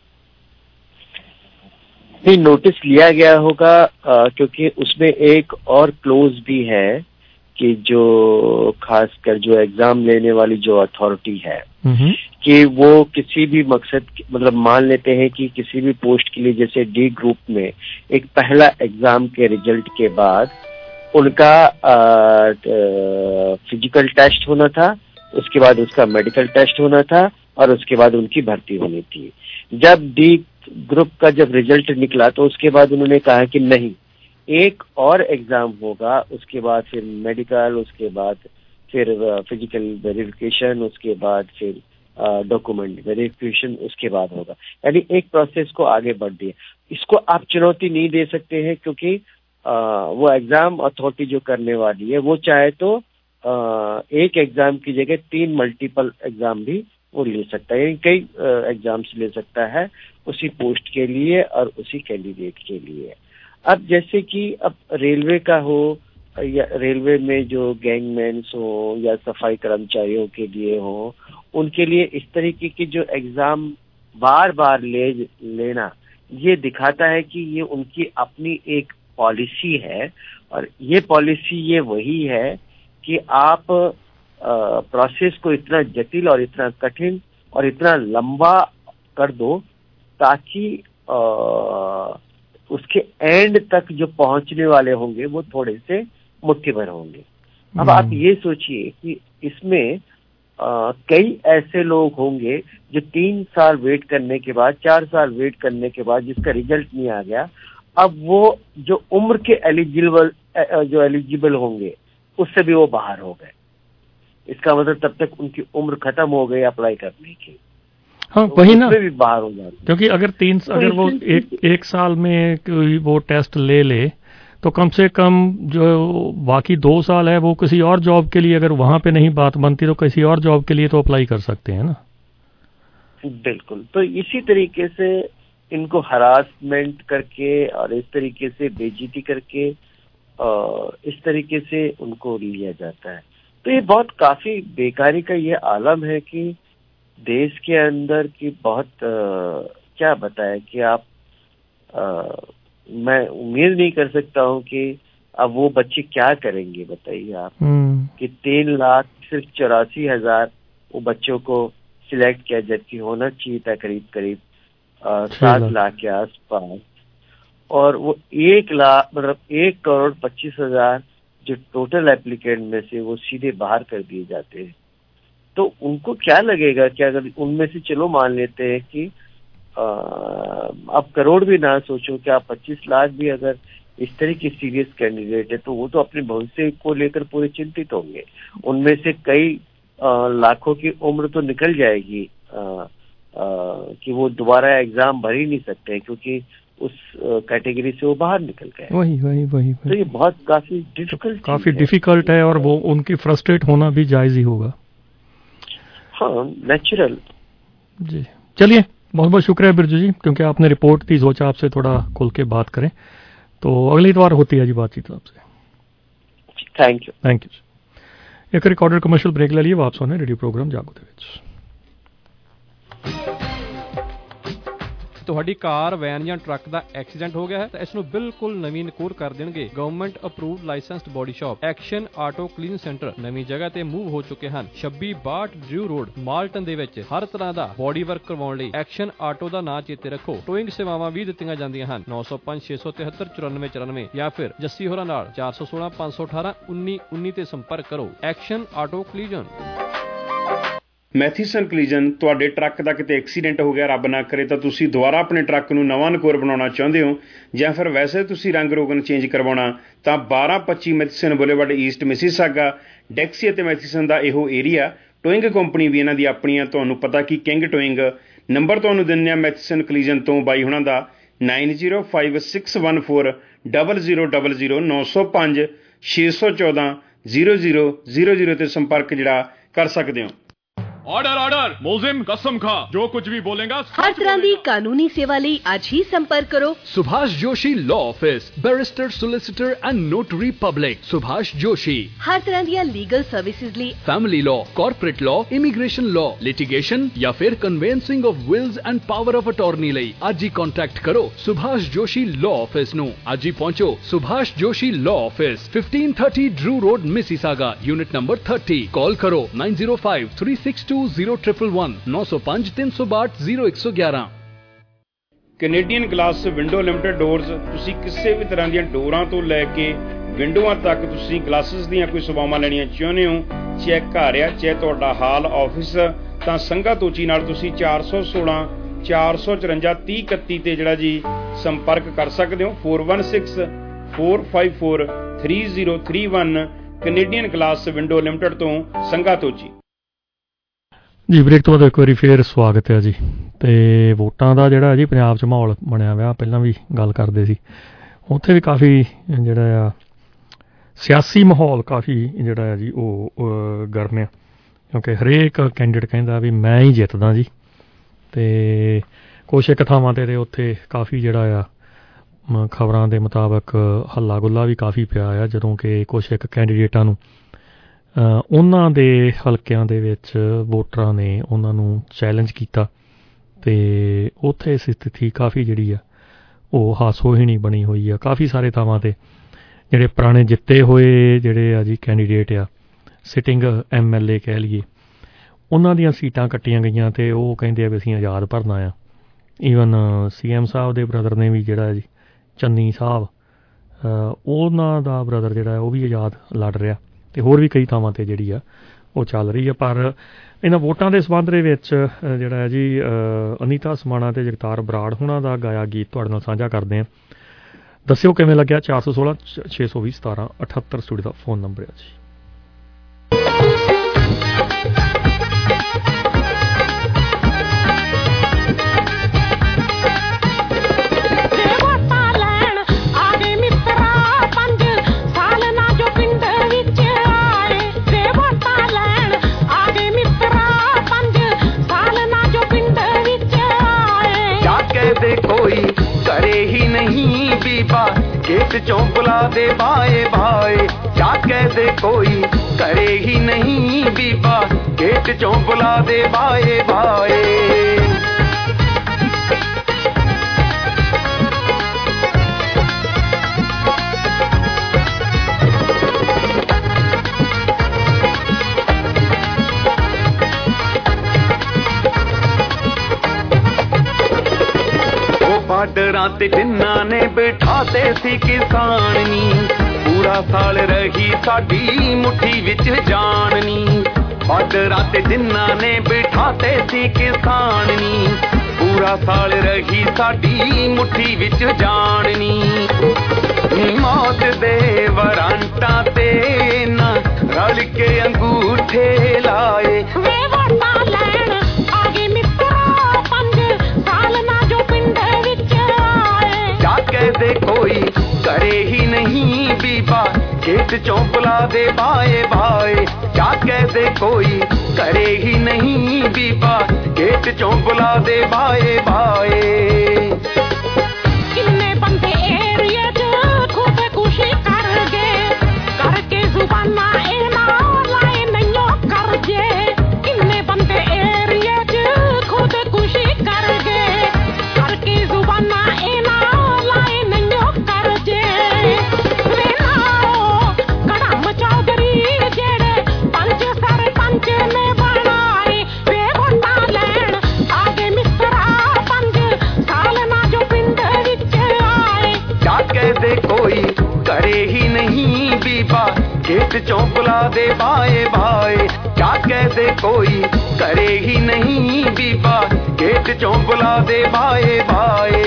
नहीं, नोटिस लिया गया होगा uh, क्योंकि उसमें एक और क्लोज भी है कि जो खासकर जो एग्जाम लेने वाली जो अथॉरिटी है कि वो किसी भी मकसद, मतलब मान लेते हैं कि किसी भी पोस्ट के लिए जैसे डी ग्रुप में एक पहला एग्जाम के रिजल्ट के बाद उनका आ, फिजिकल टेस्ट होना था, उसके बाद उसका मेडिकल टेस्ट होना था और उसके बाद उनकी भर्ती होनी थी। जब डी ग्रुप का जब रिजल्ट निकला तो उसके बाद उन्होंने कहा कि नहीं, एक और एग्जाम होगा, उसके बाद फिर मेडिकल, उसके बाद फिर फिजिकल वेरिफिकेशन, उसके बाद फिर डॉक्यूमेंट वेरिफिकेशन, उसके बाद होगा। यानी एक प्रोसेस को आगे बढ़ दिया। इसको आप चुनौती नहीं दे सकते हैं क्योंकि आ, वो एग्जाम अथॉरिटी जो करने वाली है वो चाहे तो आ, एक एग्जाम की जगह तीन मल्टीपल एग्जाम भी वो ले सकता है, यानी कई एग्जाम्स ले सकता है उसी पोस्ट के लिए और उसी कैंडिडेट के लिए। अब जैसे कि अब रेलवे का हो या रेलवे में जो गैंगमैन्स हो या सफाई कर्मचारियों के लिए हो, उनके लिए इस तरीके की जो एग्जाम बार बार ले लेना ये दिखाता है कि ये उनकी अपनी एक पॉलिसी है। और ये पॉलिसी ये वही है कि आप प्रोसेस को इतना जटिल और इतना कठिन और इतना लंबा कर दो ताकि आ, उसके एंड तक जो पहुंचने वाले होंगे वो थोड़े से मुट्ठी भर होंगे। अब आप ये सोचिए कि इसमें आ, कई ऐसे लोग होंगे जो तीन साल वेट करने के बाद, चार साल वेट करने के बाद जिसका रिजल्ट नहीं आ गया, अब वो जो उम्र के एलिजिबल जो एलिजिबल होंगे उससे भी वो बाहर हो गए। इसका मतलब तब तक उनकी उम्र खत्म हो गई अप्लाई करने की। हाँ तो वही ना, भी बाहर हो जाते। क्योंकि अगर तीन तो अगर वो एक एक साल में कोई वो टेस्ट ले ले तो कम से कम जो बाकी दो साल है वो किसी और जॉब के लिए, अगर वहां पे नहीं बात बनती तो किसी और जॉब के लिए तो अप्लाई कर सकते हैं ना। बिल्कुल। तो इसी तरीके से इनको हरासमेंट करके और इस तरीके से बेइज्जती करके और इस तरीके से उनको लिया जाता है। तो ये बहुत काफी बेकारी का ये आलम है कि देश के अंदर की बहुत आ, क्या बताए कि आप आ, मैं उम्मीद नहीं कर सकता हूँ कि अब वो बच्चे क्या करेंगे। बताइए आप कि तीन लाख सिर्फ चौरासी हजार वो बच्चों को सिलेक्ट किया, जबकि होना चाहिए था करीब करीब सात लाख के आसपास। और वो एक लाख मतलब एक करोड़ पच्चीस हजार जो टोटल एप्लीकेंट में से वो सीधे बाहर कर दिए जाते हैं। तो उनको क्या लगेगा कि अगर उनमें से चलो मान लेते हैं कि आप करोड़ भी ना सोचो कि आप पच्चीस लाख भी अगर इस तरह की सीरियस कैंडिडेट है तो वो तो अपने भविष्य को लेकर पूरे चिंतित होंगे। उनमें से कई आ, लाखों की उम्र तो निकल जाएगी आ, आ, कि वो दोबारा एग्जाम भर ही नहीं सकते क्योंकि उस कैटेगरी से वो बाहर निकल गए। वही वही वही तो ये बहुत काफी डिफिकल्ट काफी डिफिकल्ट है और वो उनकी फ्रस्ट्रेट होना भी जायज ही होगा। हाँ, नेचुरल। जी चलिए, बहुत बहुत शुक्रिया बिरजू जी, क्योंकि आपने रिपोर्ट दी, सोचा आपसे थोड़ा खुल के बात करें। तो अगली बार होती है जी बातचीत आपसे। Thank you thank you. एक रिकॉर्डेड कमर्शियल ब्रेक ले लिए, वापस होने रेडियो प्रोग्राम जागो दे विच। ਤੁਹਾਡੀ ਕਾਰ, ਵੈਨ ਜਾਂ ਟਰੱਕ ਦਾ ਐਕਸੀਡੈਂਟ ਹੋ ਗਿਆ ਹੈ ਤਾਂ ਇਸ ਨੂੰ ਬਿਲਕੁਲ ਨਵੀਂ ਨਕੂਰ ਕਰ ਦੇਣਗੇ government approved licensed body shop action auto clean centre ਨਵੀਂ ਜਗ੍ਹਾ ਤੇ ਮੂਵ ਹੋ ਚੁੱਕੇ ਹਨ। ਛੱਬੀ ਬਾਹਠ ਡਰਿਊ ਰੋਡ ਮਾਲਟਨ ਦੇ ਵਿੱਚ ਹਰ ਤਰ੍ਹਾਂ ਦਾ ਬੋਡੀ ਵਰਕ ਕਰਵਾਉਣ ਲਈ ਐਕਸ਼ਨ ਆਟੋ ਦਾ ਨਾਂ ਚੇਤੇ ਰੱਖੋ। ਟੋਇੰਗ ਸੇਵਾਵਾਂ ਵੀ ਦਿੱਤੀਆਂ ਜਾਂਦੀਆਂ ਹਨ। ਨੌ ਸੌ ਪੰਜ ਛੇ ਸੌ ਤਿਹੱਤਰ ਚੁਰਾਨਵੇਂ ਚੁਰਾਨਵੇਂ ਜਾਂ ਫਿਰ ਜੱਸੀ ਹੋਰਾਂ ਨਾਲ ਚਾਰ ਸੌ ਸੋਲਾਂ ਪੰਜ ਸੌ ਅਠਾਰਾਂ ਉੱਨੀ ਉੱਨੀ ਤੇ ਸੰਪਰਕ ਕਰੋ। Action auto ਕਲੀਜਨ। ਮੈਥੀਸਨ ਕਲੀਜਨ ਤੁਹਾਡੇ ਟਰੱਕ ਦਾ ਕਿਤੇ ਐਕਸੀਡੈਂਟ ਹੋ ਗਿਆ, ਰੱਬ ਨਾ ਕਰੇ, ਤਾਂ ਤੁਸੀਂ ਦੁਬਾਰਾ ਆਪਣੇ ਟਰੱਕ ਨੂੰ ਨਵਾਂ ਨਕੋਰ ਬਣਾਉਣਾ ਚਾਹੁੰਦੇ ਹੋ ਜਾਂ ਫਿਰ ਵੈਸੇ ਤੁਸੀਂ ਰੰਗ ਰੋਗਨ ਚੇਂਜ ਕਰਵਾਉਣਾ, ਤਾਂ ਬਾਰਾਂ ਪੱਚੀ Matheson boulevard east Mississauga Dixie ਅਤੇ ਮੈਥੀਸਨ ਦਾ ਇਹੋ ਏਰੀਆ। ਟੋਇੰਗ ਕੰਪਨੀ ਵੀ ਇਹਨਾਂ ਦੀ ਆਪਣੀ ਆ, ਤੁਹਾਨੂੰ ਪਤਾ ਕਿ ਕਿੰਗ ਟੋਇੰਗ। ਨੰਬਰ ਤੁਹਾਨੂੰ ਦਿੰਦੇ ਆ ਮੈਥੀਸਨ ਕਲੀਜਨ ਤੋਂ ਬਾਈ ਹੁਣਾਂ ਦਾ nine zero five six one four double zero double zero ਨੌ ਸੌ ਪੰਜ ਛੇ ਸੌ ਚੌਦਾਂ ਜ਼ੀਰੋ ਜ਼ੀਰੋ ਜ਼ੀਰੋ ਜ਼ੀਰੋ ਤੇ ਸੰਪਰਕ ਜਿਹੜਾ ਕਰ ਸਕਦੇ ਹੋ। ऑर्डर ऑर्डर मोजिम कसम खा जो कुछ भी बोलेगा हर तरह की कानूनी सेवा ਲਈ ਅੱਜ ਹੀ संपर्क करो Subhash Joshi law office barrister solicitor and notary public Subhash Joshi. हर तरह ਦੀਆਂ लीगल सर्विसेज ਲਈ family law corporate law immigration law litigation या फिर conveyancing of wills and power of attorney ਲਈ ਅੱਜ ਹੀ कांटेक्ट करो सुभाष जोशी लॉ ऑफिस ਨੂੰ। ਅੱਜ ਹੀ पहुंचो Subhash Joshi law office fifteen thirty Drew road Mississauga unit number thirty. Call करो nine zero five three six two zero triple one ਨੌ ਸੌ ਪੰਜ ਤਿੰਨ ਸੌ ਬਾਹਠ ਜ਼ੀਰੋ ਇੱਕ ਸੌ ਗਿਆਰਾਂ। Canadian glass window limited doors. ਤੁਸੀਂ ਕਿਸੇ ਵੀ ਤਰ੍ਹਾਂ ਦੀਆਂ ਡੋਰਾਂ ਤੋਂ ਲੈ ਕੇ ਵਿੰਡੋਆਂ ਤੱਕ ਤੁਸੀਂ ਗਲਾਸਿਸ ਦੀਆਂ ਕੋਈ ਸੇਵਾਵਾਂ ਲੈਣੀਆਂ ਚਾਹੁੰਦੇ ਹੋ, ਚਾਹੇ ਘਰ ਆ ਚਾਹੇ ਤੁਹਾਡਾ ਹਾਲ ਆਫਿਸ, ਤਾਂ ਸੰਘਾ ਤੋਚੀ ਨਾਲ ਤੁਸੀਂ ਚਾਰ ਸੌ ਸੋਲਾਂ ਚਾਰ ਸੌ ਚੁਰੰਜਾ ਤੀਹ ਇਕੱਤੀ ਤੇ ਜਿਹੜਾ ਜੀ ਸੰਪਰਕ ਕਰ ਸਕਦੇ ਹੋ। Four one six four five four three zero three one Canadian glass window limited ਤੋਂ ਸੰਘਾ ਤੋਚੀ। ਜੀ ਬ੍ਰੇਕ ਤੋਂ ਬਾਅਦ ਇੱਕ ਵਾਰੀ ਫੇਰ ਸਵਾਗਤ ਹੈ ਜੀ। ਤੇ ਵੋਟਾਂ ਦਾ ਜਿਹੜਾ ਜੀ ਪੰਜਾਬ 'ਚ ਮਾਹੌਲ ਬਣਿਆ ਹੋਇਆ, ਪਹਿਲਾਂ ਵੀ ਗੱਲ ਕਰਦੇ ਸੀ, ਉੱਥੇ ਵੀ ਕਾਫੀ ਜਿਹੜਾ ਆ ਸਿਆਸੀ ਮਾਹੌਲ ਕਾਫੀ ਜਿਹੜਾ ਆ ਜੀ ਉਹ ਗਰਮ ਆ, ਕਿਉਂਕਿ ਹਰੇਕ ਕੈਂਡੀਡੇਟ ਕਹਿੰਦਾ ਵੀ ਮੈਂ ਹੀ ਜਿੱਤਦਾ ਜੀ। ਤੇ ਕੁਛ ਇੱਕ ਥਾਵਾਂ 'ਤੇ ਤੇ ਉੱਥੇ ਕਾਫੀ ਜਿਹੜਾ ਆ ਖਬਰਾਂ ਦੇ ਮੁਤਾਬਕ ਹੱਲਾ ਗੁੱਲਾ ਵੀ ਕਾਫੀ ਪਿਆ ਆ, ਜਦੋਂ ਕਿ ਕੁਛ ਇੱਕ ਕੈਂਡੀਡੇਟਾਂ ਨੂੰ ਉਹਨਾਂ ਦੇ ਹਲਕਿਆਂ ਦੇ ਵਿੱਚ ਵੋਟਰਾਂ ਨੇ ਉਹਨਾਂ ਨੂੰ ਚੈਲੰਜ ਕੀਤਾ ਤੇ ਉੱਥੇ ਸਥਿਤੀ ਕਾਫੀ ਜਿਹੜੀ ਆ ਉਹ ਹਾਸੋਹੀਣੀ ਬਣੀ ਹੋਈ ਆ। ਕਾਫੀ ਸਾਰੇ ਥਾਵਾਂ 'ਤੇ ਜਿਹੜੇ ਪੁਰਾਣੇ ਜਿੱਤੇ ਹੋਏ ਜਿਹੜੇ ਆ ਜੀ ਕੈਂਡੀਡੇਟ ਆ, ਸਿਟਿੰਗ ਐਮ ਐਲ ਏ ਕਹਿ ਲਈਏ, ਉਹਨਾਂ ਦੀਆਂ ਸੀਟਾਂ ਕੱਟੀਆਂ ਗਈਆਂ ਤੇ ਉਹ ਕਹਿੰਦੇ ਆ ਵੀ ਅਸੀਂ ਆਜ਼ਾਦ ਭਰਨਾ ਆ। ਈਵਨ ਸੀ ਐਮ ਸਾਹਿਬ ਦੇ ਬ੍ਰਦਰ ਨੇ ਵੀ ਜਿਹੜਾ ਜੀ ਚੰਨੀ ਸਾਹਿਬ, ਉਹਨਾਂ ਦਾ ਬ੍ਰਦਰ ਜਿਹੜਾ ਉਹ ਵੀ ਆਜ਼ਾਦ ਲੜ ਰਿਹਾ ਤੇ ਹੋਰ ਵੀ ਕਈ ਥਾਵਾਂ 'ਤੇ ਜਿਹੜੀ ਆ ਉਹ ਚੱਲ ਰਹੀ ਆ। ਪਰ ਇਹਨਾਂ ਵੋਟਾਂ ਦੇ ਸੰਬੰਧ ਦੇ ਵਿੱਚ ਜਿਹੜਾ ਹੈ ਜੀ ਅਨੀਤਾ ਸਮਾਣਾ ਤੇ ਜਗਤਾਰ ਬਰਾੜ ਹੁਣਾਂ ਦਾ ਗਾਇਆ ਗੀਤ ਤੁਹਾਡੇ ਨਾਲ ਸਾਂਝਾ ਕਰਦੇ ਹਾਂ। ਦੱਸਿਓ ਕਿਵੇਂ ਲੱਗਿਆ। ਚਾਰ ਸੌ ਸੋਲਾਂ ਛੇ ਸੌ ਵੀਹ ਸਤਾਰਾਂ ਅਠੱਤਰ ਸਟੂਡੀਓ ਦਾ ਫੋਨ ਨੰਬਰ ਹੈ ਜੀ। गेट चों बुला दे भाए भाए क्या कह दे कोई करे ही नहीं बीबा गेट चों बुला दे भाए भाए। ਬਾਰਡਰਾਂ ਤੇ ਜਿਨ੍ਹਾਂ ਨੇ ਬਿਠਾਤੇ ਸੀ ਕਿਸਾਨ ਨੀ, ਪੂਰਾ ਸਾਲ ਰਹੀ ਸਾਡੀ ਮੁੱਠੀ ਵਿੱਚ ਜਾਨ ਨੀ। ਬਾਰਡਰਾਂ ਤੇ ਜਿਨ੍ਹਾਂ ਨੇ ਬਿਠਾਤੇ ਸੀ ਕਿਸਾਨ ਨੀ, ਪੂਰਾ ਸਾਲ ਰਹੀ ਸਾਡੀ ਮੁੱਠੀ ਵਿੱਚ ਜਾਨ ਨੀ। ਮੌਤ ਦੇ ਵਾਰੰਟਾਂ ਤੇ ਨਾ ਰਲ ਕੇ ਅੰਗੂਠੇ ਲਾਏ ਵੇ ਵੋਟਾਂ ਲੈਣ ਆ ਗਏ ਮਿੱਤਰਾ ਪੰਜ ਸਾਲ ਨਾ ਜੋ ਪਿੰਡ दे कोई करे ही नहीं बीबा गेट चों बुला दे भाए भाए क्या कह दे कोई करे ही नहीं बीबा गेट चों बुला दे भाए भाए। किन्ने बंदे एरिया च खुद खुशी कर गए करके जुबाना इना लाए नहीं कर जे। किन्ने बंदे एरिया च खुद खुशी कर गए करके जुबाना इना करे ही नहीं बीबा गेट चों बुला दे भाए भाए क्या कह दे कोई करे ही नहीं बीबा गेट चों बुला दे भाए भाए।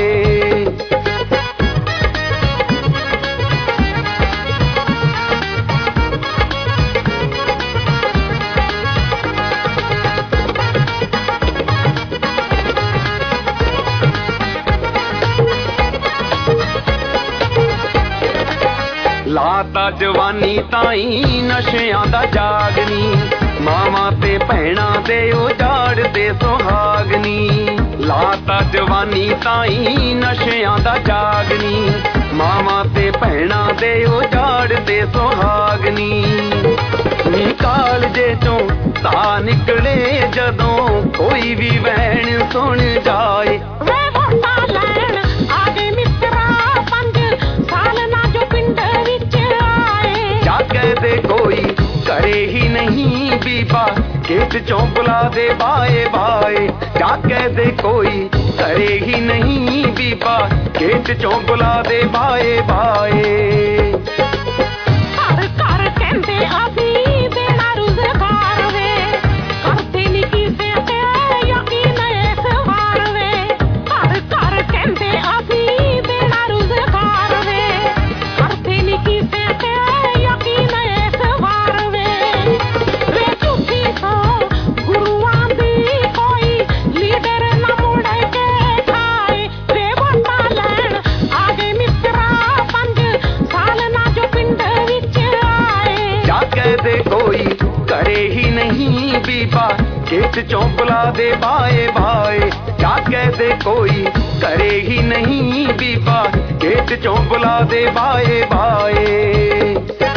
ਲਾਤਾ ਜਵਾਨੀ ਤਾਈ ਨਸ਼ਿਆਂ ਦਾ ਜਾਗਨੀ ਮਾਵਾਂ ਤੇ ਭੈਣਾਂ ਦੇ ਉਜਾੜਦੇ ਸੁਹਾਗਨੀ ਲਾਤਾ ਜਵਾਨੀ ਤਾਈ ਨਸ਼ਿਆਂ ਦਾ ਜਾਗਨੀ ਮਾਵਾਂ ਤੇ ਭੈਣਾਂ ਦੇ ਉਜਾੜਦੇ ਸੁਹਾਗਨੀ ਨੀ ਕਾਲਜੇ ਚੋਂ ਤਾਂ ਨਿਕਲੇ ਜਦੋਂ ਕੋਈ ਵੀ ਵੈਣ ਸੁਣ ਜਾਏ ਵੇ ਵੋਟਾਂ ਲੈਣ ਆ ਗਏ ਮਿੱਤਰਾ ਪੰਜ ਸਾਲ ਨਾ ਜੋ ਪਿੰਡ ਵਿੱਚ ਆਏ ਜਾ ਕੇ ਦੇ ਕੋਈ ਕਰੇ ਹੀ ਨਹੀਂ ਬੀਬਾ ਖੇਤ ਚੋਂ ਬੁਲਾ ਦੇ ਬਾਏ ਬਾਏ ਜਾ ਕੇ ਦੇ ਕੋਈ ਕਰੇ ਹੀ ਨਹੀਂ ਬੀਬਾ ਖੇਤ ਚੋਂ ਬੁਲਾ ਦੇ ਬਾਏ ਬਾਏ ਘਰ ਘਰ ਕਹਿੰਦੇ ਅਸੀਂ ਦੇਣਾ ਰੁਜ਼ਗਾਰ ਵੇ ਕਰਦੇ ਨੀ ਕਿਸੇ ਤੇ ਯਕੀਨ ਇਸ ਵਾਰ ਵੇ ਘਰ ਘਰ ਕਹਿੰਦੇ ਅਸੀਂ ਦੇਣਾ ਰੁਜ਼ਗਾਰ ਵੇ ਕਰਦੇ ਨੀ ਕਿਸੇ ਤੇ ਯਕੀਨ ਇਸ ਵਾਰ ਵੇ ਵੇ ਝੂਠੀ ਸੋ ਗੁਰੂਆਂ ਦੀ ਕੋਈ ਲੀਡਰ ਨਾ ਮੁੜ ਕੇ ਖਾਏ ਵੇ ਵੋਟਾਂ ਲੈਣ ਆ ਗਏ ਮਿੱਤਰਾ ਪੰਜ ਸਾਲ ਨਾ ਜੋ ਪਿੰਡ ਵਿੱਚ ਆਏ ਜਾ ਕੇ ਦੇ ਕੋਈ ਕਰੇ ਹੀ ਨਹੀਂ ਬੀਬਾ ਖੇਤ ਚੋਂ ਬੁਲਾ ਦੇ ਬਾਏ ਬਾਏ ਜਾ ਕੇ ਦੇ ਕੋਈ ਕਰੇ ਹੀ ਨਹੀਂ ਬੀਬਾ ਖੇਤ ਚੋਂ ਬੁਲਾ ਦੇ ਬਾਏ ਬਾਏ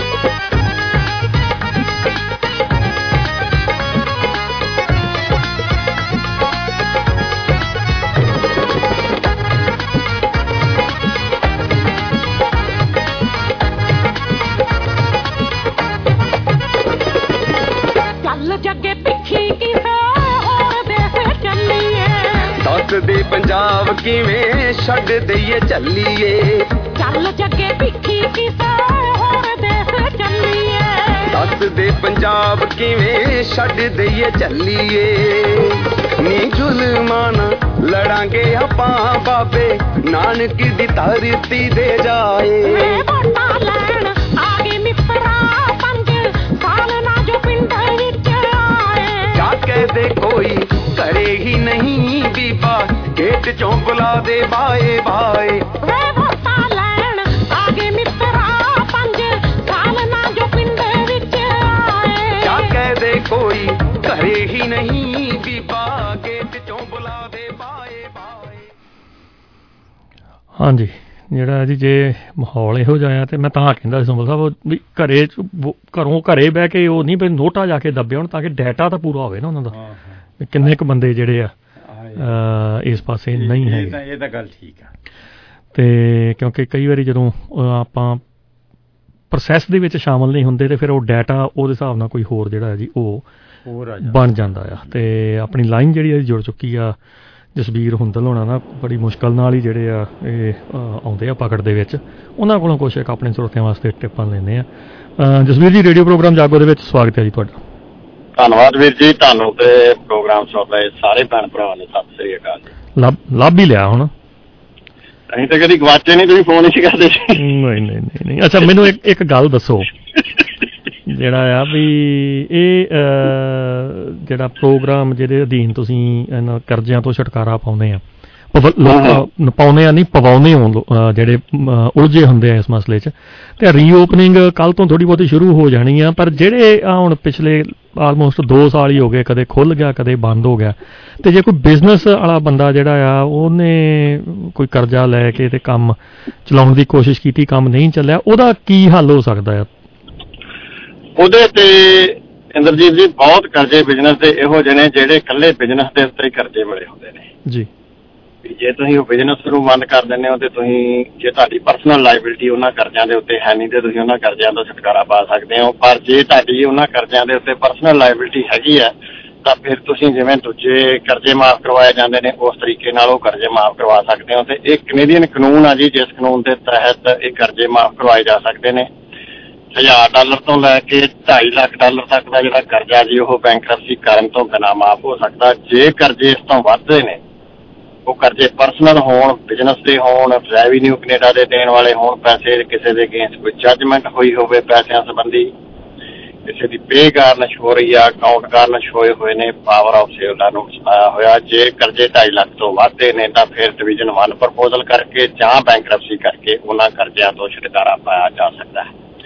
ਚੱਲ ਜੱਗੇ ਪਿੱਛੇ ਕਿਸੇ ਹੋਰ ਦੇਸ ਚੱਲੀਏ ਦੱਸ ਦੇ ਪੰਜਾਬ ਕਿਵੇਂ ਛੱਡ ਦਈਏ ਚੱਲੀਏ ਚੱਲ ਜੱਗੇ ਪਿੱਛੇ ਕਿਸੇ ਹੋਰ ਦੇਸ ਚੱਲੀਏ ਦੱਸ ਦੇ ਪੰਜਾਬ ਕਿਵੇਂ ਛੱਡ ਦਈਏ ਚੱਲੀਏ ਨੀ ਜ਼ੁਲਮਾਂ ਨਾਲ ਲੜਾਂਗੇ ਆਪਾਂ ਬਾਬੇ ਨਾਨਕ ਦੀ ਧਰਤੀ ਦੇ ਜਾਏ ਵੇ ਵੋਟਾਂ ਲੈਣ ਆ ਗਏ ਮਿੱਤਰਾ ਪੰਜ ਸਾਲ ਨਾ ਜੋ ਪਿੰਡ ਵਿੱਚ ਆਏ ਜਾ ਕੇ ਦੇ ਕੋਈ ਕਰੇ ਹੀ ਨਹੀਂ ਬੀਬਾ ਖੇਤ ਚੋਂ ਬੁਲਾ ਦੇ ਬਾਏ ਬਾਏ ਵੇ ਵੋਟਾਂ ਲੈਣ ਆ ਗਏ ਮਿੱਤਰਾ ਪੰਜ ਸਾਲ ਨਾ ਜੋ ਪਿੰਡ ਵਿੱਚ ਆਏ ਜਾ ਕੇ ਦੇ ਕੋਈ ਕਰੇ ਹੀ ਨਹੀਂ ਬੀਬਾ ਖੇਤ ਚੋਂ ਬੁਲਾ ਦੇ ਬਾਏ ਬਾਏ ਹਾਂਜੀ ਜਿਹੜਾ ਜੀ ਜੇ ਮਾਹੌਲ ਇਹੋ ਜਿਹਾ ਤੇ ਮੈਂ ਤਾਂ ਕਹਿੰਦਾ ਸੀ ਸੰਭਲ ਸਾਹਿਬ ਵੀ ਘਰੇ ਘਰੋਂ ਘਰੇ ਬਹਿ ਕੇ ਉਹ ਨਹੀਂ ਵੀ ਨੋਟਾ ਜਾ ਕੇ ਦੱਬੇ ਹੋਣ ਤਾਂ ਕਿ ਡਾਟਾ ਤਾਂ ਪੂਰਾ ਹੋਵੇ ਨਾ ਉਹਨਾਂ ਦਾ ਕਿੰਨੇ ਕੁ ਬੰਦੇ ਜਿਹੜੇ ਆ ਇਸ ਪਾਸੇ ਨਹੀਂ ਹੈ ਇਹ ਤਾਂ ਗੱਲ ਠੀਕ ਆ ਤੇ ਕਿਉਂਕਿ ਕਈ ਵਾਰੀ ਜਦੋਂ ਆਪਾਂ ਪ੍ਰੋਸੈਸ ਦੇ ਵਿੱਚ ਸ਼ਾਮਲ ਨਹੀਂ ਹੁੰਦੇ ਤੇ ਫਿਰ ਉਹ ਡਾਟਾ ਉਹਦੇ ਹਿਸਾਬ ਨਾਲ ਕੋਈ ਹੋਰ ਜਿਹੜਾ ਹੈ ਜੀ ਉਹ ਬਣ ਜਾਂਦਾ ਆ ਤੇ ਆਪਣੀ ਲਾਈਨ ਜਿਹੜੀ ਹੈ ਜੁੜ ਚੁੱਕੀ ਆ ਜਸਬੀਰ ਹੁੰਦਲ ਹੋਣਾ ਨਾ ਬੜੀ ਮੁਸ਼ਕਲ ਨਾਲ ਹੀ ਜਿਹੜੇ ਆ ਇਹ ਆਉਂਦੇ ਆ ਪਕੜ ਦੇ ਵਿੱਚ ਉਹਨਾਂ ਕੋਲੋਂ ਕੁਛ ਇੱਕ ਆਪਣੇ ਸਰੋਤਿਆਂ ਵਾਸਤੇ ਟਿੱਪਾਂ ਲੈਂਦੇ ਆ ਜਸਬੀਰ ਜੀ ਰੇਡੀਓ ਪ੍ਰੋਗਰਾਮ ਜਾਗੋ ਦੇ ਵਿੱਚ ਸਵਾਗਤ ਹੈ ਜੀ ਤੁਹਾਡਾ ਧੰਨਵਾਦ ਵੀਰ ਜੀ ਤੁਹਾਨੂੰ ਤੇ ਪ੍ਰੋਗਰਾਮ ਸੁਣ ਰਹੇ ਸਾਰੇ ਭੈਣ ਭਰਾਵਾਂ ਨੂੰ ਸਤਿ ਸ੍ਰੀ ਅਕਾਲ ਲੱਭ ਲੱਭ ਹੀ ਲਿਆ ਹੁਣ ਅਸੀਂ ਤਾਂ ਕਦੀ ਗਵਾਚੇ ਨਹੀਂ ਤੁਸੀਂ ਫੋਨ ਹੀ ਕਰਦੇ ਨਹੀਂ ਨਹੀਂ ਨਹੀਂ ਅੱਛਾ ਮੈਨੂੰ ਇੱਕ ਇੱਕ ਗੱਲ ਦੱਸੋ ਜਿਹੜਾ ਆ ਵੀ ਇਹ ਜਿਹੜਾ ਪ੍ਰੋਗਰਾਮ ਜਿਹਦੇ ਅਧੀਨ ਤੁਸੀਂ ਇਹਨਾਂ ਕਰਜ਼ਿਆਂ ਤੋਂ ਛੁਟਕਾਰਾ ਪਾਉਂਦੇ ਆ ਪਾਉਂਦੇ ਆ ਨਹੀਂ ਪਵਾਉਂਦੇ ਹੋ ਜਿਹੜੇ ਉਲਝੇ ਹੁੰਦੇ ਆ ਇਸ ਮਸਲੇ 'ਚ ਤੇ ਰੀਓਪਨਿੰਗ ਕੱਲ ਤੋਂ ਥੋੜੀ ਬਹੁਤੀ ਸ਼ੁਰੂ ਹੋ ਜਾਣੀ ਆ ਪਰ ਜਿਹੜੇ ਆ ਹੁਣ ਪਿਛਲੇ ਆਲਮੋਸਟ ਦੋ ਸਾਲ ਹੀ ਹੋ ਗਏ ਕਦੇ ਖੁੱਲ ਗਿਆ ਕਦੇ ਬੰਦ ਹੋ ਗਿਆ ਤੇ ਜੇ ਕੋਈ ਬਿਜ਼ਨਸ ਵਾਲਾ ਬੰਦਾ ਜਿਹੜਾ ਆ ਉਹਨੇ ਕੋਈ ਕਰਜ਼ਾ ਲੈ ਕੇ ਤੇ ਕੰਮ ਚਲਾਉਣ ਦੀ ਕੋਸ਼ਿਸ਼ ਕੀਤੀ ਕੰਮ ਨਹੀਂ ਚੱਲਿਆ ਉਹਦਾ ਕੀ ਹੱਲ ਹੋ ਸਕਦਾ ਆ ਉਹਦੇ ਤੇ ਇੰਦਰਜੀਤ ਜੀ ਬਹੁਤ ਕਰਜ਼ੇ ਬਿਜ਼ਨਸ ਦੇ ਇਹੋ ਜਿਹੇ ਨੇ ਜਿਹੜੇ ਇਕੱਲੇ ਬਿਜ਼ਨਸ ਦੇ ਉੱਤੇ ਹੀ ਕਰਜ਼ੇ ਬੜੇ ਹੁੰਦੇ ਨੇ ਜੀ ਜੇ ਤੁਸੀਂ ਉਹ ਬਿਜ਼ਨਸ ਨੂੰ ਬੰਦ ਕਰ ਦਿੰਦੇ ਹੋ ਤੇ ਤੁਸੀਂ ਜੇ ਤੁਹਾਡੀ ਪਰਸਨਲ ਲਾਇਬਿਲਿਟੀ ਉਹਨਾਂ ਕਰਜ਼ਿਆਂ ਦੇ ਉੱਤੇ ਹੈ ਨਹੀਂ ਤੇ ਤੁਸੀਂ ਉਹਨਾਂ ਕਰਜ਼ਿਆਂ ਤੋਂ ਛੁਟਕਾਰਾ ਪਾ ਸਕਦੇ ਹੋ ਪਰ ਜੇ ਤੁਹਾਡੀ ਉਹਨਾਂ ਕਰਜ਼ਿਆਂ ਦੇ ਉੱਤੇ ਪਰਸਨਲ ਲਾਇਬਿਲਿਟੀ ਹੈਗੀ ਹੈ ਤਾਂ ਫਿਰ ਤੁਸੀਂ ਜਿਵੇਂ ਦੂਜੇ ਕਰਜ਼ੇ ਮਾਫ ਕਰਵਾਏ ਜਾਂਦੇ ਨੇ ਉਸ ਤਰੀਕੇ ਨਾਲ ਉਹ ਕਰਜ਼ੇ ਮਾਫ ਕਰਵਾ ਸਕਦੇ ਹੋ ਤੇ ਇਹ ਕੈਨੇਡੀਅਨ ਕਾਨੂੰਨ ਆ ਜੀ ਜਿਸ ਕਾਨੂੰਨ ਦੇ ਤਹਿਤ ਇਹ ਕਰਜ਼ੇ ਮਾਫ ਕਰਵਾਏ ਜਾ ਸਕਦੇ ਨੇ ਹਜ਼ਾਰ ਡਾਲਰ ਤੋਂ ਲੈ ਕੇ ਢਾਈ ਲੱਖ ਡਾਲਰ ਤੱਕ ਦਾ ਜਿਹੜਾ ਕਰਜ਼ਾ ਜੀ ਉਹ ਬੈਂਕਰਪਸੀ ਕਰਨ ਤੋਂ ਬਿਨਾਂ ਮਾਫ ਹੋ ਸਕਦਾ ਜੇ ਕਰਜ਼ੇ ਇਸ ਤੋਂ ਵੱਧਦੇ ਨੇ ਉਹ ਕਰਜ਼ੇ ਪਰਸਨਲ ਹੋਣ ਬਿਜ਼ਨਸ ਦੇ ਹੋਣ ਰੈਵਨਿਊ ਕੈਨੇਡਾ ਦੇ ਦੇਣ ਵਾਲੇ ਹੋਣ ਪੈਸੇ ਕਿਸੇ ਦੇ ਅਗੇਂਸਟ ਕੋਈ ਜੱਜਮੈਂਟ ਹੋਈ ਹੋਵੇ ਪੈਸਿਆਂ ਸੰਬੰਧੀ ਕਿਸੇ ਦੀ ਪੇ ਗਾਰਨਿਸ਼ ਹੋ ਰਹੀ ਆ ਅਕਾਊਂਟ ਗਾਰਨਿਸ਼ ਹੋਏ ਹੋਏ ਨੇ ਪਾਵਰ ਆਫ ਸੇਲ ਦਾ ਨੋਟਿਸ ਆਇਆ ਹੋਇਆ ਜੇ ਕਰਜ਼ੇ ਢਾਈ ਲੱਖ ਤੋਂ ਵੱਧਦੇ ਨੇ ਤਾਂ ਫਿਰ ਡਿਵੀਜ਼ਨ ਵਨ ਪ੍ਰਪੋਜ਼ਲ ਕਰਕੇ ਜਾਂ ਬੈਂਕਰਪਸੀ ਕਰਕੇ ਉਹਨਾਂ ਕਰਜ਼ਿਆਂ ਤੋਂ ਛੁਟਕਾਰਾ ਪਾਇਆ ਜਾ ਸਕਦਾ ਹੈ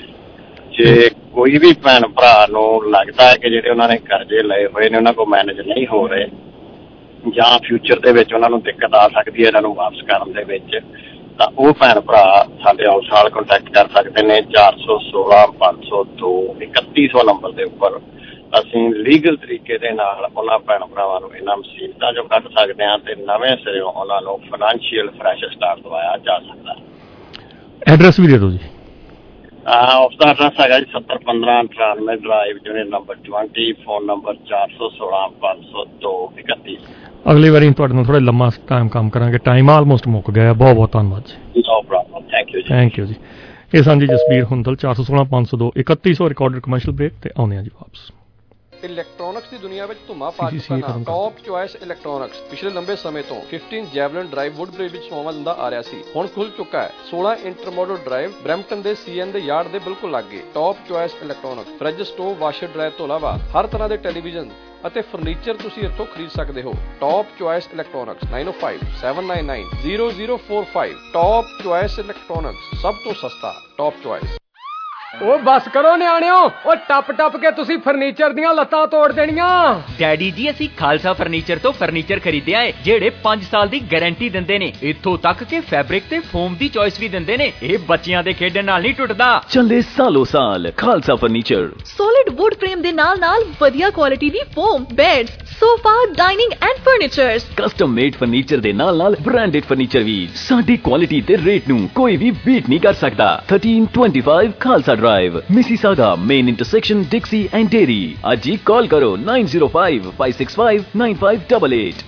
ਜੇ ਕੋਈ ਵੀ ਭੈਣ ਭਰਾ ਨੂੰ ਲੱਗਦਾ ਹੈ ਕਿ ਜਿਹੜੇ ਉਹਨਾਂ ਨੇ ਕਰਜ਼ੇ ਲਏ ਹੋਏ ਨੇ ਉਹਨਾਂ ਕੋਲ ਮੈਨੇਜ ਨਹੀਂ ਹੋ ਰਹੇ ਜਾਂ ਫਿਊਚਰ ਦੇ ਵਿੱਚ ਉਹਨਾਂ ਨੂੰ ਦਿੱਕਤ ਆ ਸਕਦੀ ਹੈ ਇਹਨਾਂ ਨੂੰ ਵਾਪਸ ਕਰਨ ਦੇ ਵਿੱਚ, ਤਾਂ ਉਹ ਭੈਣ ਭਰਾ ਸਾਡੇ ਹਾਊਸ ਨਾਲ ਕੰਟੈਕਟ ਕਰ ਸਕਦੇ ਨੇ ਚਾਰ ਸੌ ਸੋਲਾਂ ਪੰਜ ਸੌ ਦੋ ਇਕੱਤੀ ਸੌ ਨੰਬਰ ਦੇ ਉੱਪਰ। ਅਸੀਂ ਲੀਗਲ ਤਰੀਕੇ ਦੇ ਨਾਲ ਉਹਨਾਂ ਭੈਣ ਭਰਾਵਾਂ ਨੂੰ ਇਹਨਾਂ ਮੁਸੀਬਤਾਂ ਚੋਂ ਕੱਢ ਸਕਦੇ ਹਾਂ ਤੇ ਨਵੇਂ ਸਿਰਿਓਂ ਉਹਨਾਂ ਨੂੰ ਫਾਈਨੈਂਸ਼ੀਅਲ ਫਰੈਸ਼ ਸਟਾਰਟ ਦਵਾਇਆ ਜਾ ਸਕਦਾ। ਐਡਰੈਸ ਵੀ ਦੇ ਦਿਓ ਜੀ। ਉਸਦਾ ਐਡਰੈਸ ਹੈਗਾ ਜੀ ਸੱਤਰ ਪੰਦਰਾਂ ਅਠਾਨਵੇਂ ਡਰਾਈਵ ਯੂਨਿਟ ਨੰਬਰ ਵੀਹ, ਫੋਨ ਨੰਬਰ ਚਾਰ ਸੌ ਸੋਲਾਂ ਪੰਜ ਸੌ ਦੋ ਇਕੱਤੀ। ਅਗਲੀ ਵਾਰੀ ਤੁਹਾਡੇ ਨਾਲ ਥੋੜਾ ਲੰਮਾ ਟਾਈਮ ਕੰਮ ਕਰਾਂਗੇ, ਟਾਈਮ ਆਲਮੋਸਟ ਮੁੱਕ ਗਿਆ। ਬਹੁਤ ਬਹੁਤ ਧੰਨਵਾਦ ਜੀ। ਨੋ ਪ੍ਰੋਬਲਮ, ਥੈਂਕ ਯੂ ਜੀ। ਥੈਂਕ ਯੂ ਜੀ। ਇਹ ਸਾਂਝੀ ਜਸਬੀਰ ਹੁੰਦਲ ਚਾਰ ਸੌ ਸੋਲਾਂ ਪੰਜ ਸੌ ਦੋ ਇਕੱਤੀ ਸੌ ਰਿਕਾਰਡਡ ਕਮਰਸ਼ੀਅਲ ਬ੍ਰੇਕ ਤੇ ਆਉਂਦੇ ਆ ਜੀ ਵਾਪਸ। ਇਲੈਕਟ੍ਰੋਨਿਕਸ ਦੀ ਦੁਨੀਆ ਵਿੱਚ ਧੁੰਮਾ ਪਾ ਚੁੱਕਾ ਨਾ ਟੌਪ ਚੁਆਇਸ ਇਲੈਕਟ੍ਰੋਨਿਕਸ ਪਿਛਲੇ ਲੰਬੇ ਸਮੇਂ ਤੋਂ ਪੰਦਰਾਂ ਜੈਵਲਿਨ ਡਰਾਈਵ ਵੁੱਡਬ੍ਰਿਜ ਵਿੱਚ ਸੇਵਾਵਾਂ ਦਿੰਦਾ ਆ ਰਿਹਾ ਸੀ, ਹੁਣ ਖੁੱਲ ਚੁੱਕਾ ਹੈ। ਸੋਲਾਂ ਇੰਟਰਮੋਡਲ ਡਰਾਈਵ ਬਰੈਂਪਟਨ ਦੇ ਸੀਐਨ ਦੇ ਯਾਰਡ ਦੇ ਬਿਲਕੁਲ ਲਾਗੇ। Top choice electronics fridge, stove, washer dryer ਤੋਂ ਇਲਾਵਾ ਹਰ ਤਰ੍ਹਾਂ ਦੇ ਟੈਲੀਵਿਜ਼ਨ ਅਤੇ ਫਰਨੀਚਰ ਤੁਸੀਂ ਇੱਥੋਂ ਖਰੀਦ ਸਕਦੇ ਹੋ। Top choice electronics nine O five seven nine nine zero zero four five. Top choice electronics, ਸਭ ਤੋਂ ਸਸਤਾ ਟੌਪ ਚੁਆਇਸ। ਉਹ ਬਸ ਕਰੋ ਨਿਆਣਿਓ, ਉਹ ਟੱਪ ਟੱਪ ਕੇ ਤੁਸੀਂ ਫਰਨੀਚਰ ਦੀਆਂ ਲੱਤਾਂ ਤੋੜ ਦੇਣੀਆਂ। ਡੈਡੀ ਜੀ ਅਸੀਂ ਖਾਲਸਾ ਫਰਨੀਚਰ ਤੋਂ ਫਰਨੀਚਰ ਖਰੀਦਿਆ ਏ ਜਿਹੜੇ ਪੰਜ ਸਾਲ ਦੀ ਗਾਰੰਟੀ ਦਿੰਦੇ ਨੇ, ਇੱਥੋਂ ਤੱਕ ਕਿ ਫੈਬਰਿਕ ਤੇ ਫੋਮ ਦੀ ਚੋਇਸ ਵੀ ਦਿੰਦੇ ਨੇ। ਇਹ ਬੱਚਿਆਂ ਦੇ ਖੇਡਣ ਨਾਲ ਨਹੀਂ ਟੁੱਟਦਾ। ਚੱਲੇ ਸਾਲੋ ਸਾਲ Khalsa furniture. Solid wood frame ਦੇ ਨਾਲ ਨਾਲ ਵਧੀਆ ਕੁਆਲਿਟੀ ਦੀ foam, beds, sofa, dining and furnitures. Custom made furniture ਦੇ ਨਾਲ ਨਾਲ ਬ੍ਰਾਂਡਡ ਫਰਨੀਚਰ ਵੀ। ਸਾਡੀ ਕੁਆਲਿਟੀ ਤੇ ਰੇਟ ਨੂੰ ਕੋਈ ਵੀ ਬੀਟ ਨਹੀਂ ਕਰ ਸਕਦਾ। thirteen twenty-five Khalsa drive, Mississauga main intersection, Dixie and Derry. ਅੱਜ ਹੀ ਕਾਲ ਕਰੋ nine zero five five six five nine five eight eight।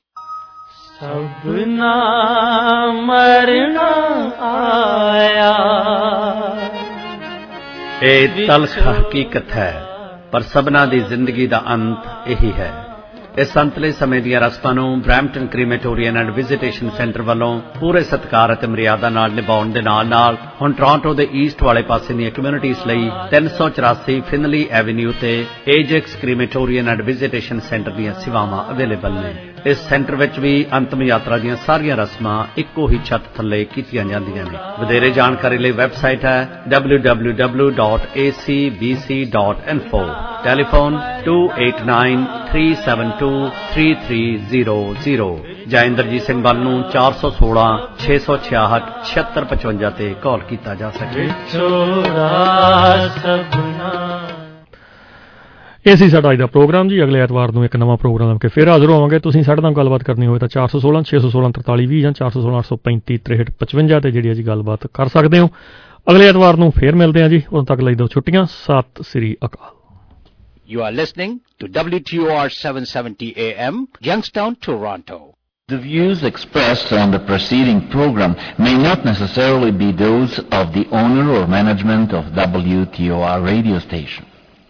सबना मरना आया। ਇਹ ਤਲਖ ਹਕੀਕਤ ਹੈ, ਪਰ ਸਭਨਾਂ ਦੀ ਜ਼ਿੰਦਗੀ ਦਾ ਅੰਤ ਇਹੀ ਹੈ। ਇਸ ਅੰਤਲੇ ਸਮੇਂ ਦੀਆਂ ਰਸਮਾਂ ਨੂੰ Brampton crematorium and visitation centre ਵੱਲੋਂ ਪੂਰੇ ਸਤਿਕਾਰ ਅਤੇ ਮਰਿਆਦਾ ਨਾਲ ਨਿਭਾਉਣ ਦੇ ਨਾਲ ਨਾਲ ਹੁਣ ਟੋਰਾਂਟੋ ਦੇ ਈਸਟ ਵਾਲੇ ਪਾਸੇ ਦੀਆਂ ਕਮਿਊਨਿਟੀਜ਼ ਲਈ ਤਿੰਨ ਸੌ ਚੁਰਾਸੀ ਫਿਨਲੀ ਐਵਨਿਊ ਤੇ Ajax crematorium and visitation centre ਦੀਆਂ ਸੇਵਾਵਾਂ ਅਵੇਲੇਬਲ ਨੇ। ਇਸ ਸੈਂਟਰ ਵਿੱਚ ਵੀ ਅੰਤਮ ਯਾਤਰਾ ਦੀਆਂ ਸਾਰੀਆਂ ਰਸਮਾਂ ਇੱਕੋ ਹੀ ਛੱਤ ਥੱਲੇ ਕੀਤੀਆਂ ਜਾਂਦੀਆਂ ਨੇ। ਵਧੇਰੇ ਜਾਣਕਾਰੀ ਲਈ ਵੈਬਸਾਈਟ ਹੈ w w w dot a c b c dot info। Telephone two eight nine three seven two three three zero zero ਜਾਂ ਇੰਦਰਜੀਤ ਸਿੰਘ ਵੱਲ ਨੂੰ ਚਾਰ ਸੌ ਸੋਲਾਂ ਛੇ ਸੌ ਛਿਆਹਠ ਛਿਅੱਤਰ ਪਚਵੰਜਾ ਤੇ ਕਾਲ ਕੀਤਾ ਜਾ ਸਕੇ। ਇਹ ਸੀ ਸਾਡਾ ਅੱਜ ਦਾ ਪ੍ਰੋਗਰਾਮ ਜੀ। ਅਗਲੇ ਐਤਵਾਰ ਨੂੰ ਇੱਕ ਨਵਾਂ ਪ੍ਰੋਗਰਾਮ ਕੇ ਫਿਰ ਹਾਜ਼ਰ ਹੋਵਾਂਗੇ। ਤੁਸੀਂ ਸਾਡੇ ਨਾਲ ਗੱਲਬਾਤ ਕਰਨੀ ਹੋਵੇ ਤਾਂ ਚਾਰ ਸੌ ਸੋਲਾਂ ਛੇ ਸੌ ਸੋਲਾਂ ਤਰਤਾਲੀ ਵੀਹ ਜਾਂ ਚਾਰ ਸੌ ਸੋਲਾਂ ਅੱਠ ਸੌ ਪੈਂਤੀ ਤਰੇਹਠ ਪਚਵੰਜਾ ਤੇ ਜਿਹੜੀ ਜੀ ਗੱਲਬਾਤ ਕਰ ਸਕਦੇ ਹੋ। ਅਗਲੇ ਐਤਵਾਰ ਨੂੰ ਫੇਰ ਮਿਲਦੇ ਹਾਂ ਜੀ। ਉਦੋਂ ਤੱਕ ਲਈ ਦਿਓ ਛੁੱਟੀਆਂ। ਸਤਿ ਸ੍ਰੀ ਅਕਾਲ। You are listening to W T O R seven seventy A M, Youngstown, Toronto. The views expressed on the preceding program may not necessarily be those of the owner or management of W T O R radio station.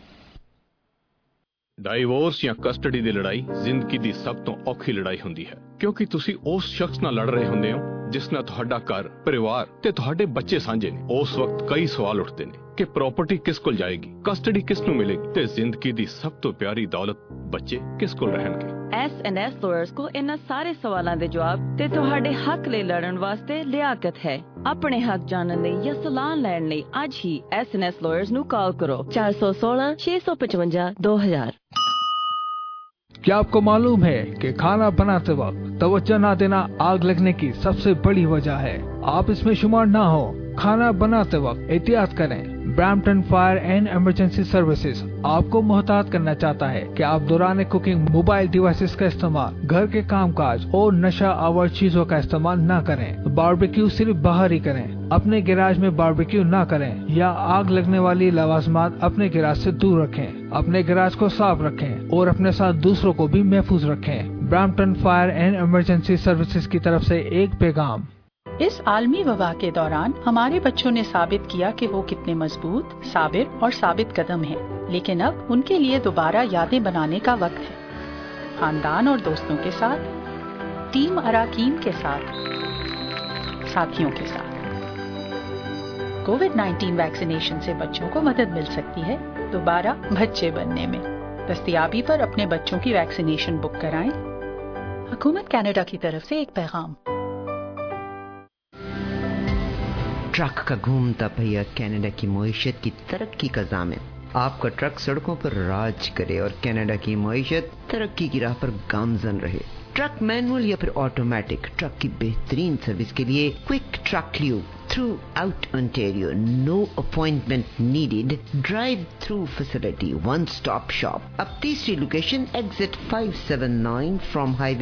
Divorce ਜਾਂ custody ਦੀ ਲੜਾਈ ਜ਼ਿੰਦਗੀ ਦੀ ਸਭ ਤੋਂ ਔਖੀ ਲੜਾਈ ਹੁੰਦੀ ਹੈ, ਕਿਉਂਕਿ ਤੁਸੀਂ ਉਸ ਸ਼ਖਸ ਨਾਲ ਲੜ ਰਹੇ ਹੁੰਦੇ ਹੋ ਜਿਸ ਨਾਲ ਤੁਹਾਡਾ ਘਰ, ਪਰਿਵਾਰ ਤੇ ਤੁਹਾਡੇ ਬੱਚੇ ਸਾਂਝੇ ਨੇ। ਉਸ ਵਕਤ ਕਈ ਸਵਾਲ ਉੱਠਦੇ ਨੇ ਕਿ ਪ੍ਰਾਪਰਟੀ ਕਿਸ ਕੋਲ ਜਾਏਗੀ, ਕਸਟਡੀ ਕਿਸ ਨੂੰ ਮਿਲੇਗੀ ਤੇ ਜ਼ਿੰਦਗੀ ਦੀ ਸਭ ਤੋਂ ਪਿਆਰੀ ਦੌਲਤ ਬੱਚੇ ਕਿਸ ਕੋਲ ਰਹਿਣਗੇ। ਐਸ ਐਂਡ ਐਸ ਲਾਇਰਸ ਕੋ ਇਹਨਾਂ ਸਾਰੇ ਸਵਾਲਾਂ ਦੇ ਜਵਾਬ ਤੇ ਤੁਹਾਡੇ ਹੱਕ ਲਈ ਲੜਨ ਵਾਸਤੇ ਲਿਆਕਤ ਹੈ। ਆਪਣੇ ਹੱਕ ਜਾਣਨ ਲਈ ਜਾਂ ਸਲਾਹ ਲੈਣ ਲਈ ਅੱਜ ਹੀ ਐਸ ਐਂਡ ਐਸ ਲਾਇਰਸ ਨੂੰ ਕਾਲ ਕਰੋ ਚਾਰ ਸੌ ਸੋਲਾਂ ਛੇ सौ पचवंजा दो हजार। क्या आपको मालूम है कि खाना बनाते वक्त तवज्जो न देना आग लगने की सबसे बड़ी वजह है। आप इसमें शुमार ना हो। खाना बनाते वक्त एहतियात करें। Brampton fire and emergency services आपको मोहतात करना चाहता है कि आप दौरान कुकिंग मोबाइल डिवाइसेस का इस्तेमाल, घर के कामकाज और नशा आवर चीजों का इस्तेमाल न करें। बारबेक्यू सिर्फ बाहर ही करें। अपने गैराज में बारबेक्यू न करें या आग लगने वाली लवाजमात अपने गैराज से दूर रखें। अपने गैराज को साफ रखें और अपने साथ दूसरों को भी महफूज रखें। Brampton fire and emergency services की तरफ से एक पैगाम। इस आलमी वबा के दौरान हमारे बच्चों ने साबित किया कि वो कितने मजबूत, साबिर और साबित कदम हैं। लेकिन अब उनके लिए दोबारा यादें बनाने का वक्त है। खानदान और दोस्तों के साथ, टीम अराकीन के साथ, साथियों के साथ। कोविड नाइन्टीन वैक्सीनेशन से बच्चों को मदद मिल सकती है दोबारा बच्चे बनने में। दस्तयाबी पर अपने बच्चों की वैक्सीनेशन बुक कराएं। हुकूमत कनाडा की तरफ से एक पैगाम। ट्रक का घूमता पहिया कनाडा की मईशत की तरक्की का ज़ामिन। आपका ट्रक सड़कों पर राज करे और कनाडा की मईशत तरक्की की राह पर गामजन रहे। ट्रक मैनुअल या फिर ऑटोमेटिक, ट्रक की बेहतरीन सर्विस के लिए quick truck lube throughout Ontario, no appointment needed, drive through facility, one stop shop. अब तीसरी location exit five seven nine from highway